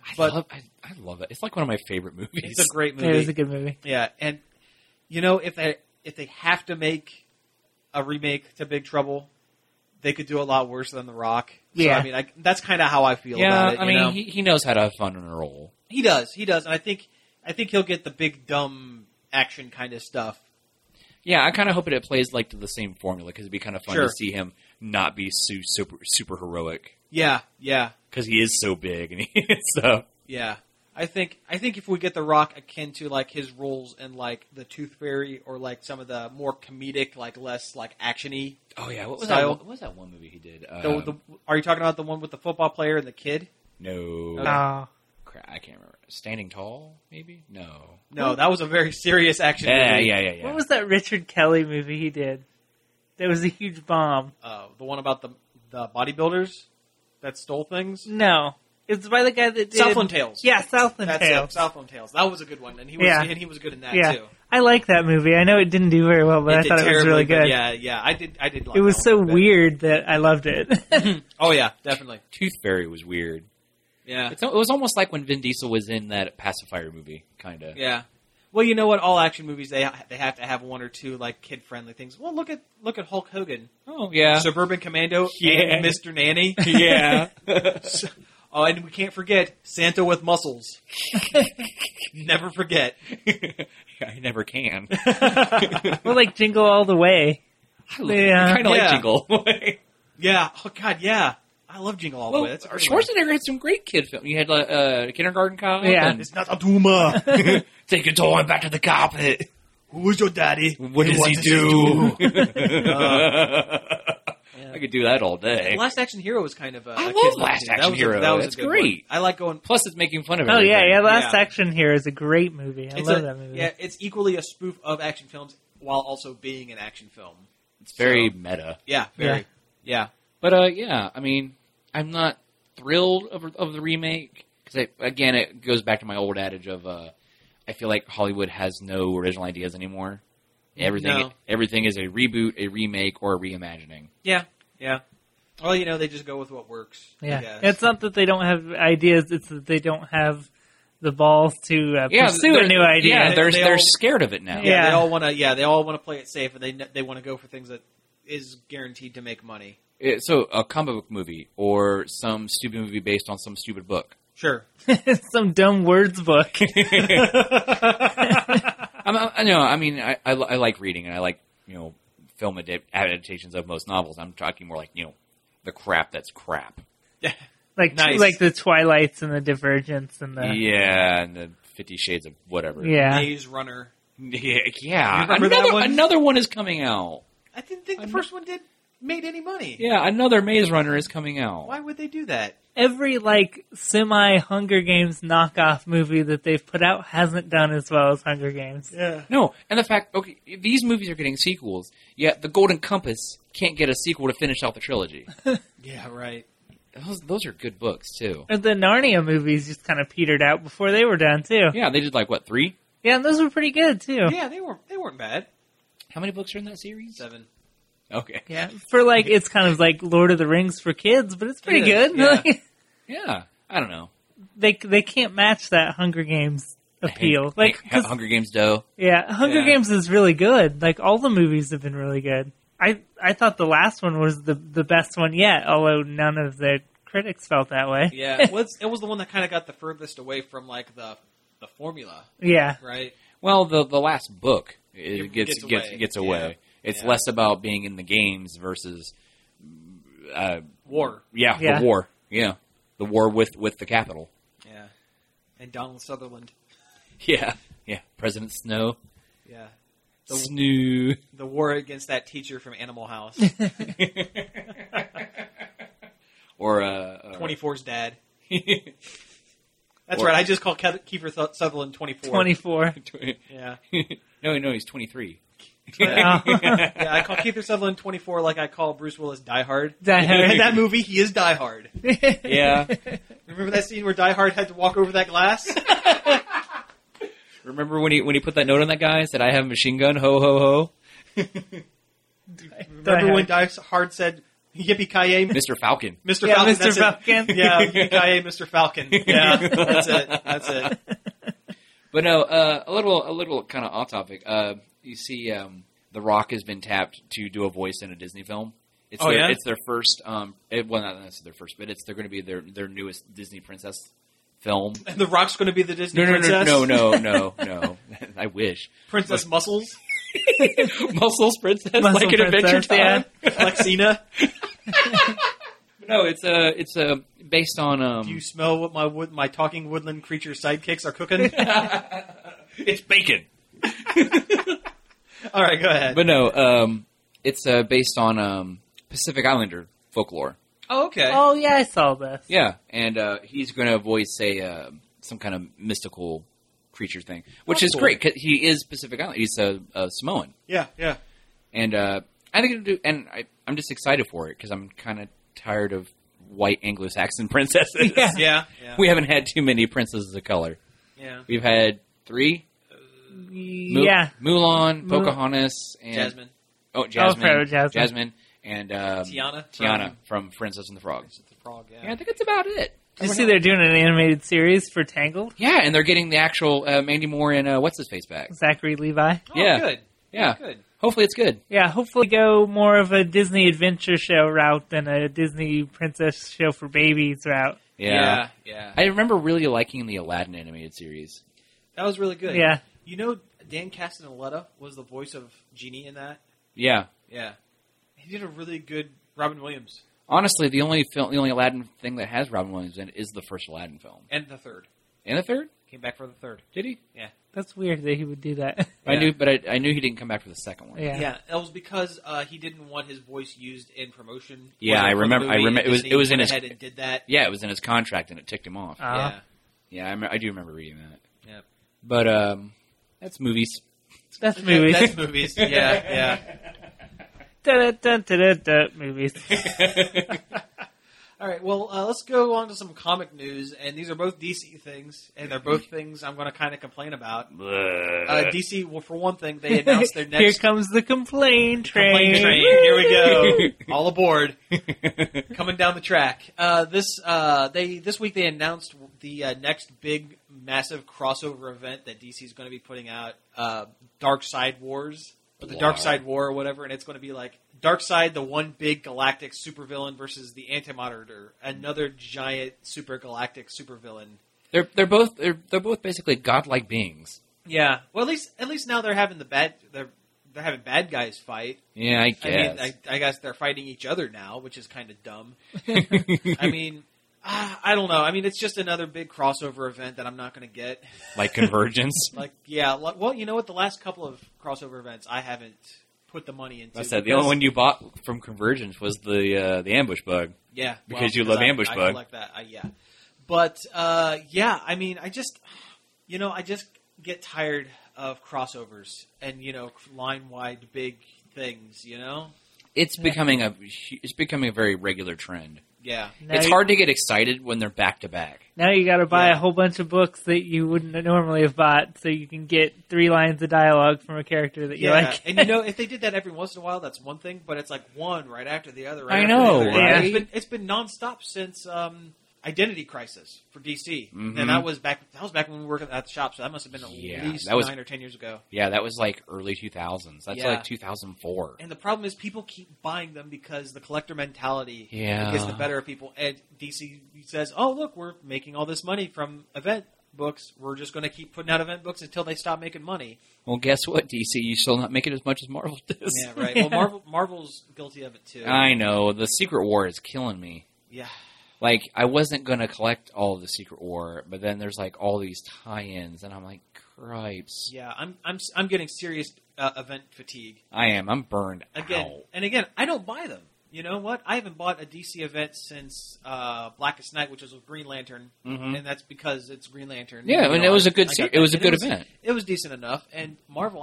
I love it. It's like one of my favorite movies. It's a great movie. It is a good movie. Yeah, and if they have to make a remake to Big Trouble, they could do a lot worse than The Rock. So, Yeah. I mean, that's kind of how I feel Yeah, about it. I mean, he knows how to have fun in a role. he does, and I think he'll get the big dumb action kind of stuff. Yeah, I kind of hope it plays like to the same formula because it'd be kind of fun Sure. to see him not be super heroic Yeah, because he is so big and so. yeah. I think if we get The Rock akin to like his roles in like the Tooth Fairy or like some of the more comedic, like less like actiony. Oh yeah, what was Style. that? What was that one movie he did? Are you talking about the one with the football player and the kid? No, Oh. Crap, I can't remember. Standing Tall, maybe? No. No, that was a very serious action movie. Yeah. What was that Richard Kelly movie he did? That was a huge bomb. The one about the bodybuilders that stole things. No. It's by the guy that did... Southland Tales. Yeah, Southland That's Tales. it. Southland Tales. That was a good one, and he was Yeah. and he was good in that Yeah. too. I like that movie. I know it didn't do very well, but I did thought it was terribly, really but good. Yeah, I did like It was that so one quite a bit. weird that I loved it. Oh yeah, definitely. Tooth Fairy was weird. Yeah, It was almost like when Vin Diesel was in that Pacifier movie, kind of. yeah. Well, you know what? All action movies they have to have one or two like kid friendly things. Well, look at Hulk Hogan, Oh yeah. Suburban Commando, Yeah. and Mr. Nanny. Yeah. Oh, and we can't forget Santa with muscles. Never forget. I never can. Well, like Jingle All the Way. I kind of Yeah. like Jingle. Yeah. Oh God, yeah. I love Jingle All the Well, Way. That's a great one. Schwarzenegger had some great kid films. You had Kindergarten Cop. Yeah. and It's not a tumor. Take your toy back to the carpet. Who is your daddy? What does he do? I could do that all day. Last Action Hero was kind of a I kid's love movie, Last too. Action Hero. That was It's a good great. one. I like going. Plus, it's making fun of Oh, everything. yeah. Last Yeah. Action Hero is a great movie. I love that movie. Yeah, it's equally a spoof of action films while also being an action film. It's very meta. Yeah, very. Yeah. But yeah, I mean, I'm not thrilled of the remake because again, it goes back to my old adage of I feel like Hollywood has no original ideas anymore. Everything is a reboot, a remake, or a reimagining. Yeah. Well, they just go with what works. I Yeah. guess. It's not that they don't have ideas, it's that they don't have the balls to pursue they're- a new idea. Yeah, They they're all- scared of it now. Yeah, Yeah. they all want to. Yeah, they all want to play it safe, and they want to go for things that is guaranteed to make money. So a comic book movie or some stupid movie based on some stupid book. Sure. Some dumb words book. I like reading and I like, film adaptations of most novels. I'm talking more like, the crap that's crap. Like Nice. like the Twilights and the Divergents and the And the 50 Shades of whatever. yeah. Maze Runner. Yeah. You remember that one? Another one is coming out. I didn't think the first one made any money. Yeah, another Maze Runner is coming out. Why would they do that? Every semi Hunger Games knockoff movie that they've put out hasn't done as well as Hunger Games. Yeah. No, and the fact, these movies are getting sequels, yet the Golden Compass can't get a sequel to finish out the trilogy. Yeah, right. Those are good books, too. And the Narnia movies just kind of petered out before they were done, too. Yeah, they did 3? Yeah, and those were pretty good, too. Yeah, they weren't bad. How many books are in that series? 7. Okay. Yeah, for it's kind of like Lord of the Rings for kids, but it's pretty good. Yeah. Yeah, I don't know. They can't match that Hunger Games appeal. 'Cause- Hunger Games dough. yeah, Hunger Games is really good. All the movies have been really good. I thought the last one was the best one yet, although none of the critics felt that way. Yeah, it was the one that kind of got the furthest away from the formula, Yeah. right? Well, the last book It gets gets away. away. Yeah. It's Yeah. less about being in the games versus War. Yeah. the war. Yeah, the war with the capital. Yeah, and Donald Sutherland. Yeah, President Snow. Yeah, Snoo. the war against that teacher from Animal House. Or 24's dad. That's right. I just called Kiefer Sutherland 24. 24. Yeah. No, he's 23. Yeah, I call Kiefer Sutherland 24 like I call Bruce Willis Die Hard. Die Hard. In that movie, he is Die Hard. Yeah. Remember that scene where Die Hard had to walk over that glass? Remember when he put that note on that guy and said, "I have a machine gun, ho ho ho." Remember when Die Hard said, "Yippee-ki-yay, Mr. Falcon. Mr. Yeah, Falcon"? Mr. That's Falcon. It. Yeah, yippee-ki-yay, Mr. Falcon. Yeah, that's it. But no, a little kind of off topic. You see, The Rock has been tapped to do a voice in a Disney film. It's It's their first. Well, not necessarily their first, but they're going to be their newest Disney princess film. And The Rock's going to be the Disney No, princess? No. I wish. Princess Muscles? Muscles princess, Muscle like an Adventure Princess, Time. Lexina? No, it's based on. Do you smell what my talking woodland creature sidekicks are cooking? It's bacon. All right, go ahead. But no, it's based on Pacific Islander folklore. Oh, okay. Oh, yeah, I saw this. Yeah, and he's going to voice some kind of mystical creature thing, which is cool. great because he is Pacific Islander. He's a Samoan, Yeah. and I think it'll do. And I'm just excited for it because I'm kind of tired of white Anglo-Saxon princesses. Yeah. We haven't had too many princesses of color. Yeah. We've had 3. Yeah. Mulan, Pocahontas, and Jasmine. Oh, Jasmine. Oh, Jasmine. Jasmine. And Tiana from Princess and the Frog. Frog, Yeah, I think that's about it. Did you see they're doing an animated series for Tangled? Yeah, and they're getting the actual Mandy Moore and what's-his-face back. Zachary Levi. Oh, Yeah. good. Yeah. Good. Hopefully it's good. Yeah, hopefully go more of a Disney adventure show route than a Disney princess show for babies route. Yeah. I remember really liking the Aladdin animated series. That was really good. Yeah. You know, Dan Castellaneta was the voice of Genie in that? Yeah. Yeah. He did a really good Robin Williams. Honestly, the only Aladdin thing that has Robin Williams in it is the first Aladdin film. And the third. And the third? Came back for the third. Did he? Yeah. That's weird that he would do that. I knew he didn't come back for the second one. Yeah. Yeah, that was because he didn't want his voice used in promotion. Yeah, I remember. It was in his. Head and did that. Yeah, it was in his contract, and it ticked him off. Yeah. Yeah, I do remember reading that. Yeah. But that's movies. That's movies. That's movies. Yeah. Movies. All right, well, let's go on to some comic news, and these are both DC things, and they're both things I'm going to kind of complain about. DC, well, for one thing, they announced their next... Here comes the complaint train. Here we go. All aboard. Coming down the track. This week they announced the next big, massive crossover event that DC is going to be putting out, Dark Side Wars. or the Darkseid War or whatever, and it's going to be like Darkseid, the one big galactic supervillain, versus the Anti-Monitor, another giant super galactic supervillain. They're both basically godlike beings. Yeah. Well, at least now they're having they're having bad guys fight. Yeah, I guess. I mean, I guess they're fighting each other now, which is kind of dumb. I mean, I don't know. I mean, it's just another big crossover event that I'm not going to get. Like Convergence? Well, you know what? The last couple of crossover events, I haven't put the money into. I said the only one you bought from Convergence was the Ambush Bug. Yeah. Because you love Ambush Bug. I like that. Yeah. But, yeah, I mean, I just get tired of crossovers and, line-wide big things, It's becoming a very regular trend. Yeah. It's hard to get excited when they're back-to-back. Now you got to buy a whole bunch of books that you wouldn't normally have bought so you can get 3 lines of dialogue from a character that you like. And, if they did that every once in a while, that's one thing, but it's like one right after the other. I know, right? Yeah. It's been nonstop since Identity Crisis for DC. Mm-hmm. And that was back when we worked at the shop, so that must have been at least 9 or 10 years ago. Yeah, that was like early 2000s. That's like 2004. And the problem is people keep buying them because the collector mentality gets the better of people. And DC says, oh, look, we're making all this money from event books. We're just going to keep putting out event books until they stop making money. Well, guess what, DC? You still not making as much as Marvel does. Yeah, right. Well, Marvel's guilty of it, too. I know. The Secret War is killing me. Yeah. Like, I wasn't going to collect all of the Secret War, but then there's, like, all these tie-ins, and I'm like, cripes. Yeah, I'm getting serious event fatigue. I am. I'm burned out. And again, I don't buy them. You know what? I haven't bought a DC event since Blackest Night, which was with Green Lantern, and that's because it's Green Lantern. Yeah, and it was a good event. It was decent enough. And Marvel,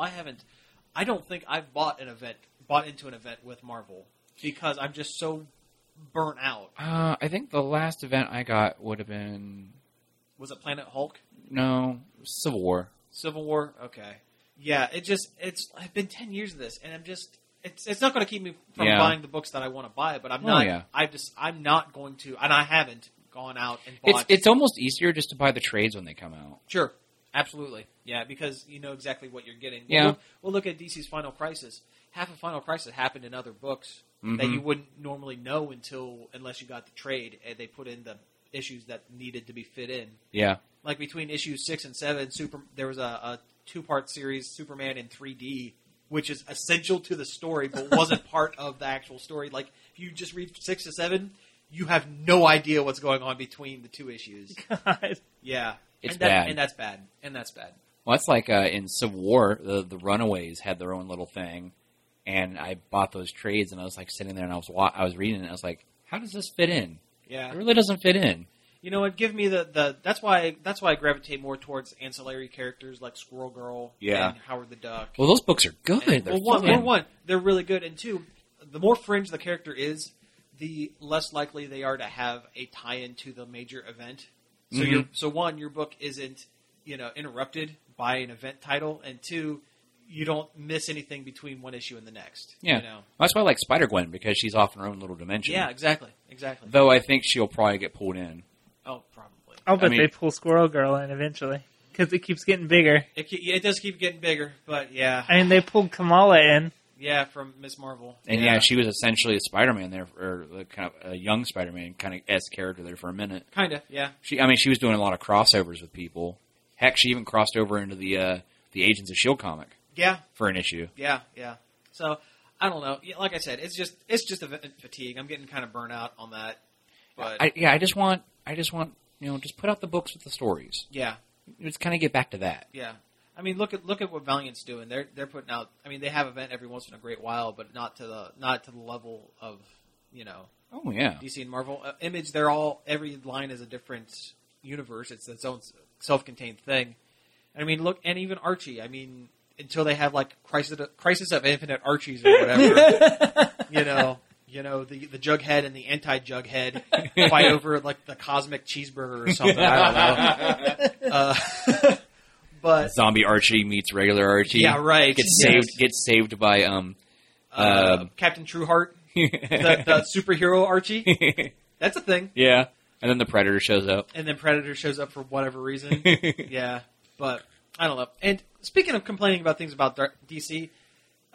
I don't think I've bought into an event with Marvel because I'm just so burnt out. I think the last event I got would have been... Was it Planet Hulk? No, Civil War. Civil War? Okay. Yeah, I've been 10 years of this, and I'm just... It's not going to keep me from buying the books that I want to buy, but I'm not... I'm not going to... And I haven't gone out and bought... It's almost easier just to buy the trades when they come out. Sure. Absolutely. Yeah, because you know exactly what you're getting. Yeah. We'll look at DC's Final Crisis. Half of Final Crisis happened in other books that you wouldn't normally know unless you got the trade, and they put in the issues that needed to be fit in. Yeah. Like between issues 6 and 7, there was a 2-part series, Superman in 3D, which is essential to the story, but wasn't part of the actual story. Like, if you just read 6 to 7, you have no idea what's going on between the 2 issues. God. Yeah. It's bad. And that's bad. And that's bad. Well, it's like in Civil War, the Runaways had their own little thing, and I bought those trades, and I was like sitting there, and I was reading it, and I was like, how does this fit in? Yeah. It really doesn't fit in. You know what? Give me that's why I gravitate more towards ancillary characters like Squirrel Girl and Howard the Duck. Well, those books are good. They're really good, and 2, the more fringe the character is, the less likely they are to have a tie-in to the major event. So 1, your book isn't interrupted by an event title, and 2, you don't miss anything between one issue and the next. Yeah, that's why I like Spider-Gwen, because she's off in her own little dimension. Yeah, exactly. Though I think she'll probably get pulled in. Oh, probably. I'll bet they pull Squirrel Girl in eventually, because it keeps getting bigger. It does keep getting bigger, but yeah. I mean, they pulled Kamala in. Yeah, from Ms. Marvel. And she was essentially a Spider-Man there, or kind of a young Spider-Man kind of S character there for a minute. Kind of, yeah. She was doing a lot of crossovers with people. Heck, she even crossed over into the Agents of S.H.I.E.L.D. comic. Yeah. For an issue. Yeah. So, I don't know. Like I said, it's just event fatigue. I'm getting kind of burnt out on that. But I just want just put out the books with the stories. Yeah. Just kind of get back to that. Yeah. I mean, look at what Valiant's doing. They're putting out. I mean, they have event every once in a great while, but not to the level of Oh yeah. DC and Marvel. Image, every line is a different universe. It's its own self-contained thing. And I mean, look, and even Archie. I mean, until they have like Crisis of Infinite Archies or whatever, the Jughead and the anti-Jughead fight over like the cosmic cheeseburger or something. I don't know. But Zombie Archie meets regular Archie. Yeah, right. Gets saved by Captain Trueheart, the superhero Archie. That's a thing. Yeah, and then the Predator shows up. For whatever reason. Yeah, but I don't know. And speaking of complaining about things about DC,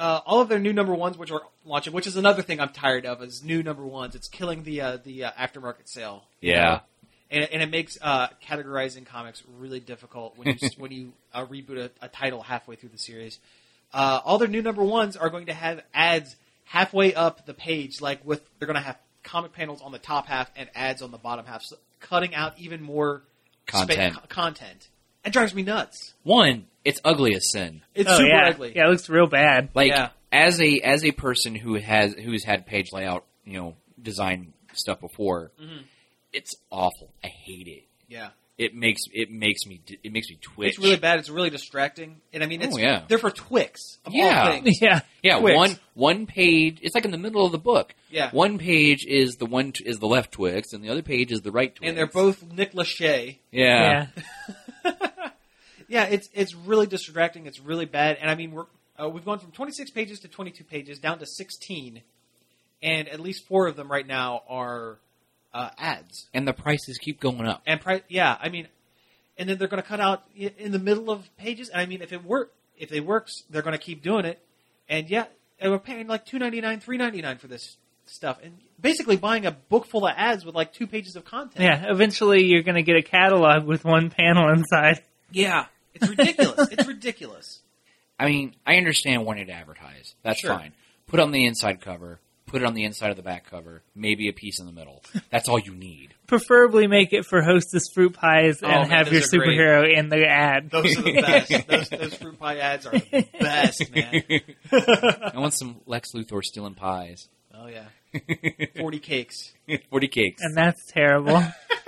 all of their new number ones, which are launching, which is another thing I'm tired of, is new number ones. It's killing the aftermarket sale. Yeah. And it makes categorizing comics really difficult when you reboot a title halfway through the series. All their new number ones are going to have ads halfway up the page, they're going to have comic panels on the top half and ads on the bottom half, so cutting out even more content. It drives me nuts. One, it's ugly as sin. It's super ugly. Yeah, it looks real bad. As a person who's had page layout, design stuff before, it's awful. I hate it. Yeah. It makes me twitch. It's really bad. It's really distracting. And I mean, they're for Twix of all things. Yeah. Twix. One page. It's like in the middle of the book. Yeah. One page is the left Twix, and the other page is the right Twix. And they're both Nick Lachey. Yeah. Yeah. It's really distracting. It's really bad. And I mean, we've gone from 26 pages to 22 pages down to 16, and at least 4 of them right now are ads. And the prices keep going up. And I mean, and then they're going to cut out in the middle of pages. And I mean, if it works, they're going to keep doing it. And we're paying like $2.99, $3.99 for this stuff, and basically buying a book full of ads with like 2 pages of content. Yeah, eventually you're going to get a catalog with one panel inside. Yeah, it's ridiculous. It's ridiculous. I mean, I understand wanting to advertise. That's fine. Put on the inside cover. Put it on the inside of the back cover. Maybe a piece in the middle. That's all you need. Preferably make it for Hostess fruit pies and have your superhero in the ad. Those are the best. Those fruit pie ads are the best, man. I want some Lex Luthor stealing pies. Oh, yeah. 40 cakes. 40 cakes. And that's terrible.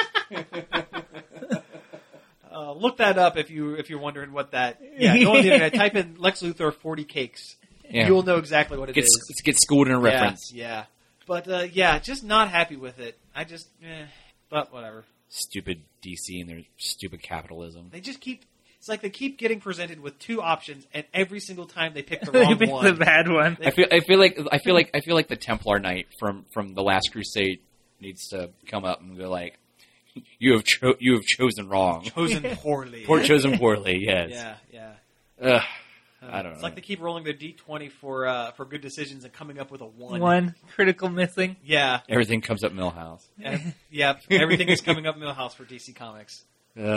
Look that up if you're wondering what that... Yeah, go on the internet. Type in Lex Luthor 40 cakes. Yeah. You'll know exactly what it is. Get schooled in a reference. Yeah. But, just not happy with it. But whatever. Stupid DC and their stupid capitalism. They just keep... It's like they keep getting presented with 2 options, and every single time they pick the wrong they pick one. the bad one. I feel like the Templar Knight from the Last Crusade needs to come up and go like, you have chosen wrong. Chosen poorly. Chosen poorly. Yes. Yeah. Ugh. I don't know. It's like they keep rolling their D20 for good decisions and coming up with a 1. 1 critical missing. Yeah. Everything comes up Millhouse. Yeah. Everything is coming up Millhouse for DC Comics.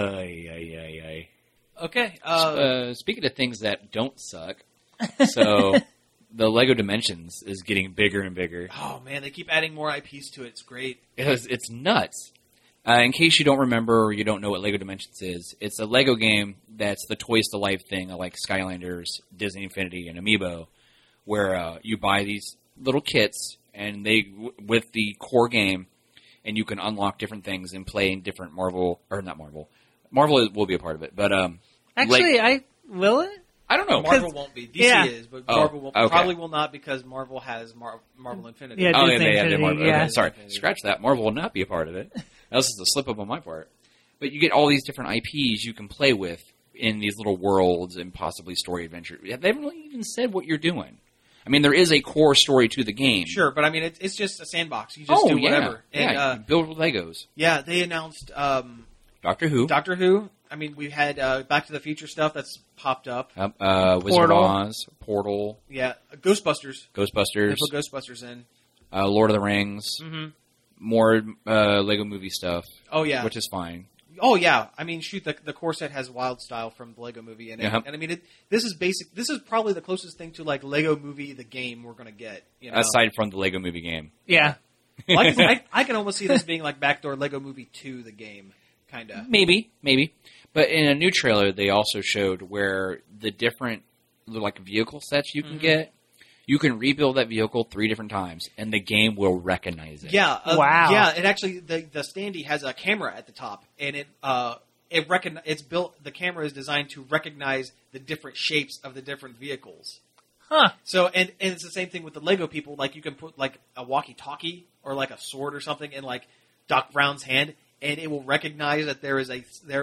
Ay. Okay. Speaking of things that don't suck, so the Lego Dimensions is getting bigger and bigger. Oh man, they keep adding more IPs to it. It's great. It's nuts. In case you don't remember or you don't know what Lego Dimensions is, it's a Lego game that's the Toys to Life thing, like Skylanders, Disney Infinity, and Amiibo, where you buy these little kits and with the core game, and you can unlock different things and play in different Marvel will be a part of it, but actually, will it? I don't know. Marvel won't be. DC is, but Marvel probably will not because Marvel has Marvel Infinity. Yeah, Disney Marvel. Yeah. Okay, sorry, scratch that. Marvel will not be a part of it. That was just a slip up on my part. But you get all these different IPs you can play with in these little worlds and possibly story adventure. They haven't really even said what you're doing. I mean, there is a core story to the game. Sure, but I mean, it's just a sandbox. You just do whatever. Yeah, you build with Legos. Yeah, they announced Doctor Who. I mean, we had Back to the Future stuff that's popped up. Wizard of Oz, Portal. Yeah, Ghostbusters. They put Ghostbusters in. Lord of the Rings. Mm-hmm. More Lego movie stuff. Oh, yeah. Which is fine. Oh, yeah. I mean, shoot, the core set has Wild Style from the Lego movie in it. Yeah. And I mean, this is basic. This is probably the closest thing to, like, Lego movie, the game we're going to get. You know? Aside from the Lego movie game. Yeah. Well, I can almost see this being like Backdoor Lego Movie 2, the game, kind of. Maybe. But in a new trailer, they also showed where the different, like, vehicle sets you can get, you can rebuild that vehicle 3 different times, and the game will recognize it. Yeah. Wow. Yeah, it actually, the standee has a camera at the top, and it's built, the camera is designed to recognize the different shapes of the different vehicles. Huh. So, and it's the same thing with the Lego people, like, you can put, like, a walkie-talkie, or, like, a sword or something in, like, Doc Brown's hand, and it will recognize that there is a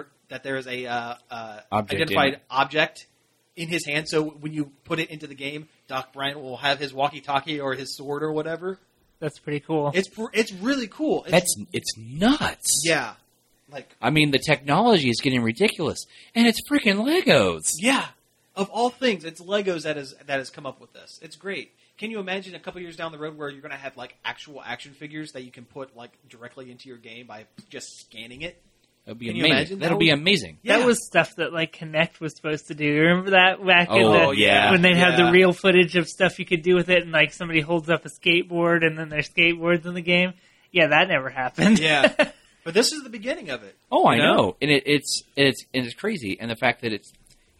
identified object in his hand. So when you put it into the game, Doc Brown will have his walkie-talkie or his sword or whatever. That's pretty cool. It's really cool. It's nuts. Yeah. Like, I mean, the technology is getting ridiculous, and it's freaking Legos. Yeah. Of all things, it's Legos that has come up with this. It's great. Can you imagine a couple years down the road where you're going to have like actual action figures that you can put like directly into your game by just scanning it? That'd be Can you amazing. imagine? That'll be amazing. Yeah. That was stuff that like Kinect was supposed to do. Remember that back in Oh, the yeah. when they'd have Yeah. the real footage of stuff you could do with it, and like somebody holds up a skateboard and then there's skateboards in the game. Yeah, that never happened. Yeah. But this is the beginning of it. Oh, I You know, and it's crazy, and the fact that it's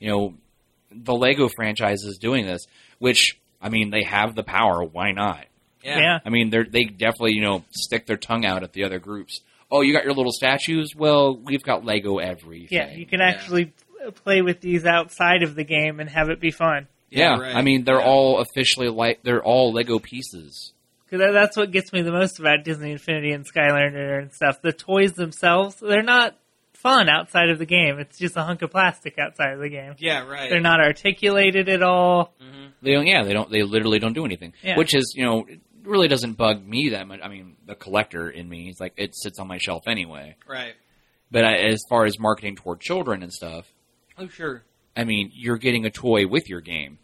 the Lego franchise is doing this, which I mean they have the power. Why not? Yeah. I mean they definitely stick their tongue out at the other groups. Oh, you got your little statues? Well, we've got Lego everything. Yeah, you can actually play with these outside of the game and have it be fun. Yeah, right. I mean they're all officially they're all Lego pieces. Because that's what gets me the most about Disney Infinity and Skylander and stuff. The toys themselves, they're not fun outside of the game. It's just a hunk of plastic outside of the game. Yeah, right. They're not articulated at all. They don't. Yeah, they literally don't do anything. Yeah. Which is it really doesn't bug me that much. I mean, the collector in me is like it sits on my shelf anyway. Right. But as far as marketing toward children and stuff, Oh, sure. I mean, you're getting a toy with your game.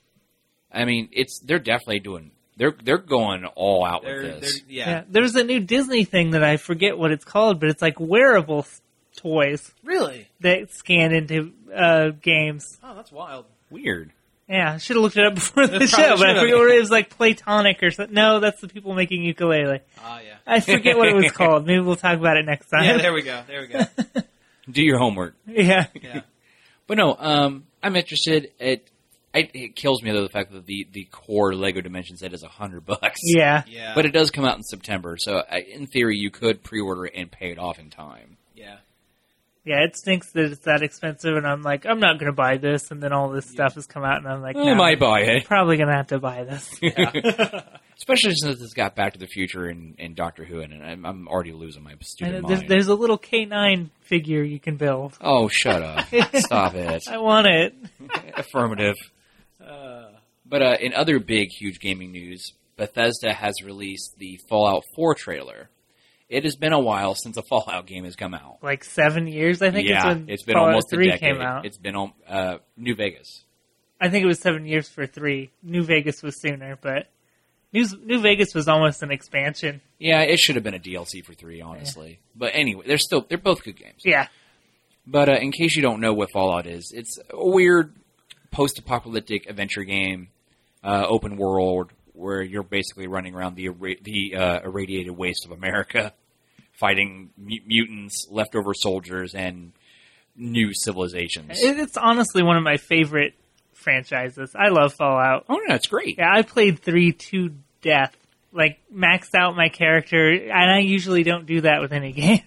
I mean, they're definitely doing. They're going all out with this. Yeah. There's a new Disney thing that I forget what it's called, but it's like wearable toys Really? that scan into games. Oh, that's wild. Weird. Yeah, I should have looked it up before the Probably show, but I should've. forget what it was, like Platonic or something. No, that's the people making ukulele. Ah, yeah. I forget what it was called. Maybe we'll talk about it next time. Yeah, there we go. There we go. Do your homework. Yeah. Yeah. But no, I'm interested. It kills me though the fact that the core Lego Dimension set is $100. Yeah. Yeah. But it does come out in September, so in theory you could pre-order it and pay it off in time. Yeah. Yeah, it stinks that it's that expensive, and I'm like, I'm not going to buy this, and then all this stuff has come out, and I'm like, I no, might buy I'm it. probably going to have to buy this. Especially since it's got Back to the Future and Doctor Who in it. I'm already losing my stupid And mind. there's a little K9 figure you can build. Oh, shut up. Stop it. I want it. Affirmative. But in other big, huge gaming news, Bethesda has released the Fallout 4 trailer. It has been a while since a Fallout game has come out. Like 7 years, I think. Yeah, it's when it's been Fallout almost 3 a decade. came out. It's been on New Vegas. I think it was 7 years for 3. New Vegas was sooner, but New Vegas was almost an expansion. Yeah, it should have been a DLC for 3, honestly. Yeah. But anyway, they're both good games. Yeah. But in case you don't know what Fallout is, it's a weird post-apocalyptic adventure game, open world, where you're basically running around the irradiated waste of America, fighting mutants, leftover soldiers, and new civilizations. It's honestly one of my favorite franchises. I love Fallout. Oh, no, it's great. Yeah, I played 3 to death. Like, maxed out my character, and I usually don't do that with any game.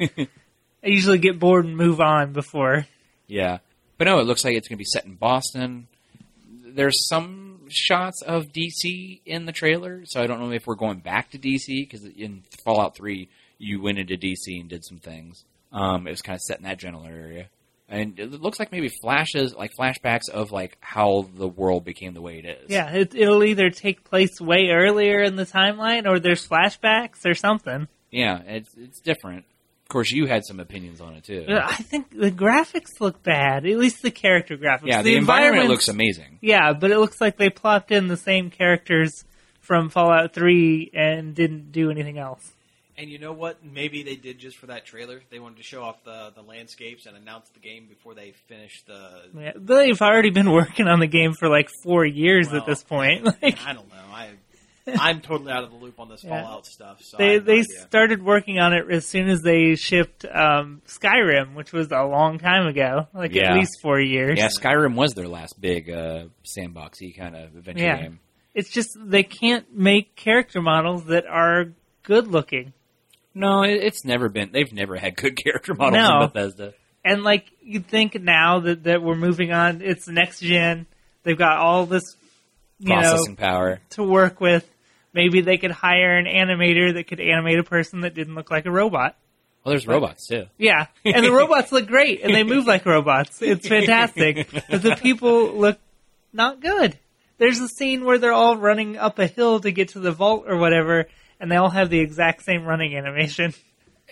I usually get bored and move on before. Yeah. But no, it looks like it's going to be set in Boston. There's some shots of DC in the trailer, so I don't know if we're going back to DC, because in Fallout 3, you went into DC and did some things. It was kind of set in that general area. And it looks like maybe flashbacks of like how the world became the way it is. Yeah, it'll either take place way earlier in the timeline, or there's flashbacks or something. Yeah, it's different. Of course, you had some opinions on it too. I think the graphics look bad, at least the character graphics. Yeah, the environment looks amazing. Yeah, but it looks like they plopped in the same characters from Fallout 3 and didn't do anything else. And you know what? Maybe they did just for that trailer. They wanted to show off the landscapes and announce the game before they finished the... Yeah, they've already been working on the game for like 4 years at this point. Like, I don't know. I'm totally out of the loop on this Fallout stuff. So they started working on it as soon as they shipped Skyrim, which was a long time ago, like at least 4 years. Yeah, Skyrim was their last big sandboxy kind of adventure game. It's just they can't make character models that are good looking. No, it's never been. They've never had good character models in Bethesda. And like you'd think now that we're moving on, it's next gen. They've got all this processing power to work with. Maybe they could hire an animator that could animate a person that didn't look like a robot. Well, there's robots too. Yeah, and the robots look great, and they move like robots. It's fantastic, but the people look not good. There's a scene where they're all running up a hill to get to the vault or whatever, and they all have the exact same running animation.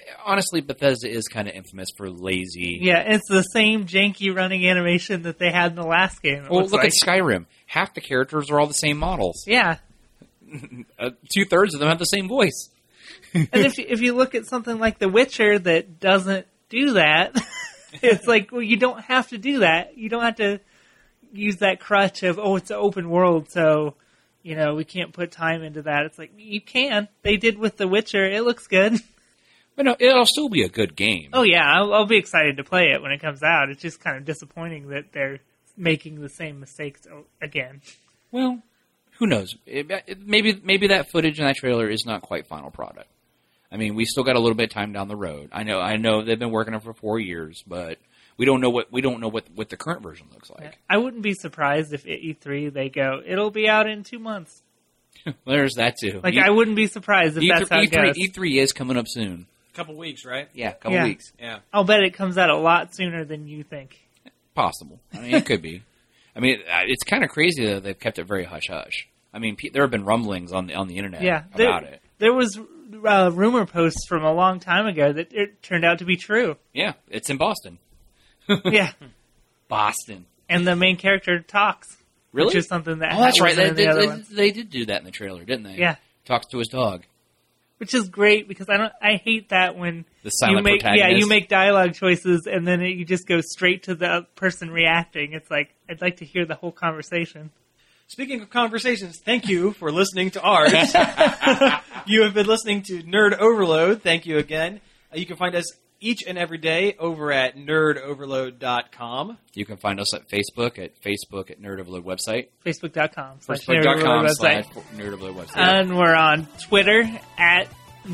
honestly, Bethesda is kind of infamous for lazy. Yeah, it's the same janky running animation that they had in the last game. Well, look at Skyrim. Half the characters are all the same models. Yeah. 2/3 of them have the same voice. And if you look at something like The Witcher that doesn't do that, it's like, well, you don't have to do that. You don't have to use that crutch of, oh, it's an open world, so, you know, we can't put time into that. It's like, you can. They did with The Witcher. It looks good. But no, it'll still be a good game. Oh, yeah. I'll be excited to play it when it comes out. It's just kind of disappointing that they're making the same mistakes again. Well, who knows? Maybe that footage in that trailer is not quite final product. I mean, we still got a little bit of time down the road. I know they've been working on it for 4 years, but we don't know what the current version looks like. Yeah. I wouldn't be surprised if at E3 they go, it'll be out in 2 months. Well, there's that too. Like, I wouldn't be surprised if that's how it goes. E3 is coming up soon. Couple weeks, right? Yeah, couple weeks. Yeah. I'll bet it comes out a lot sooner than you think. Possible. I mean, it could be. I mean, it's kind of crazy that they've kept it very hush-hush. I mean, there have been rumblings on the internet about it. There was rumor posts from a long time ago that it turned out to be true. Yeah, it's in Boston. Yeah. Boston. And the main character talks. Really? Which is something that that's right. They They did do that in the trailer, didn't they? Yeah. Talks to his dog. Which is great because I hate that when the silent protagonist. Yeah, you make dialogue choices and then you just go straight to the person reacting. It's like, I'd like to hear the whole conversation. Speaking of conversations, thank you for listening to ours. You have been listening to Nerd Overload. Thank you again. You can find us each and every day over at nerdoverload.com. You can find us at Facebook at Nerd Overload website. Facebook.com/Nerd Overload website. And we're on Twitter at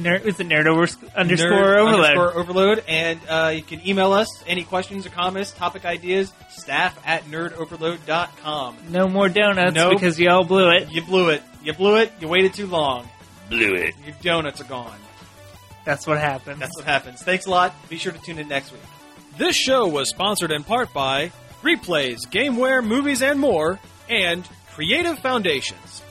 Nerd_Overload. And you can email us any questions or comments, topic ideas, staff@nerdoverload.com. No more donuts because y'all blew it. You blew it. You waited too long. Blew it. Your donuts are gone. That's what happens. Thanks a lot. Be sure to tune in next week. This show was sponsored in part by Replays, Gameware, Movies, and More, and Creative Foundations.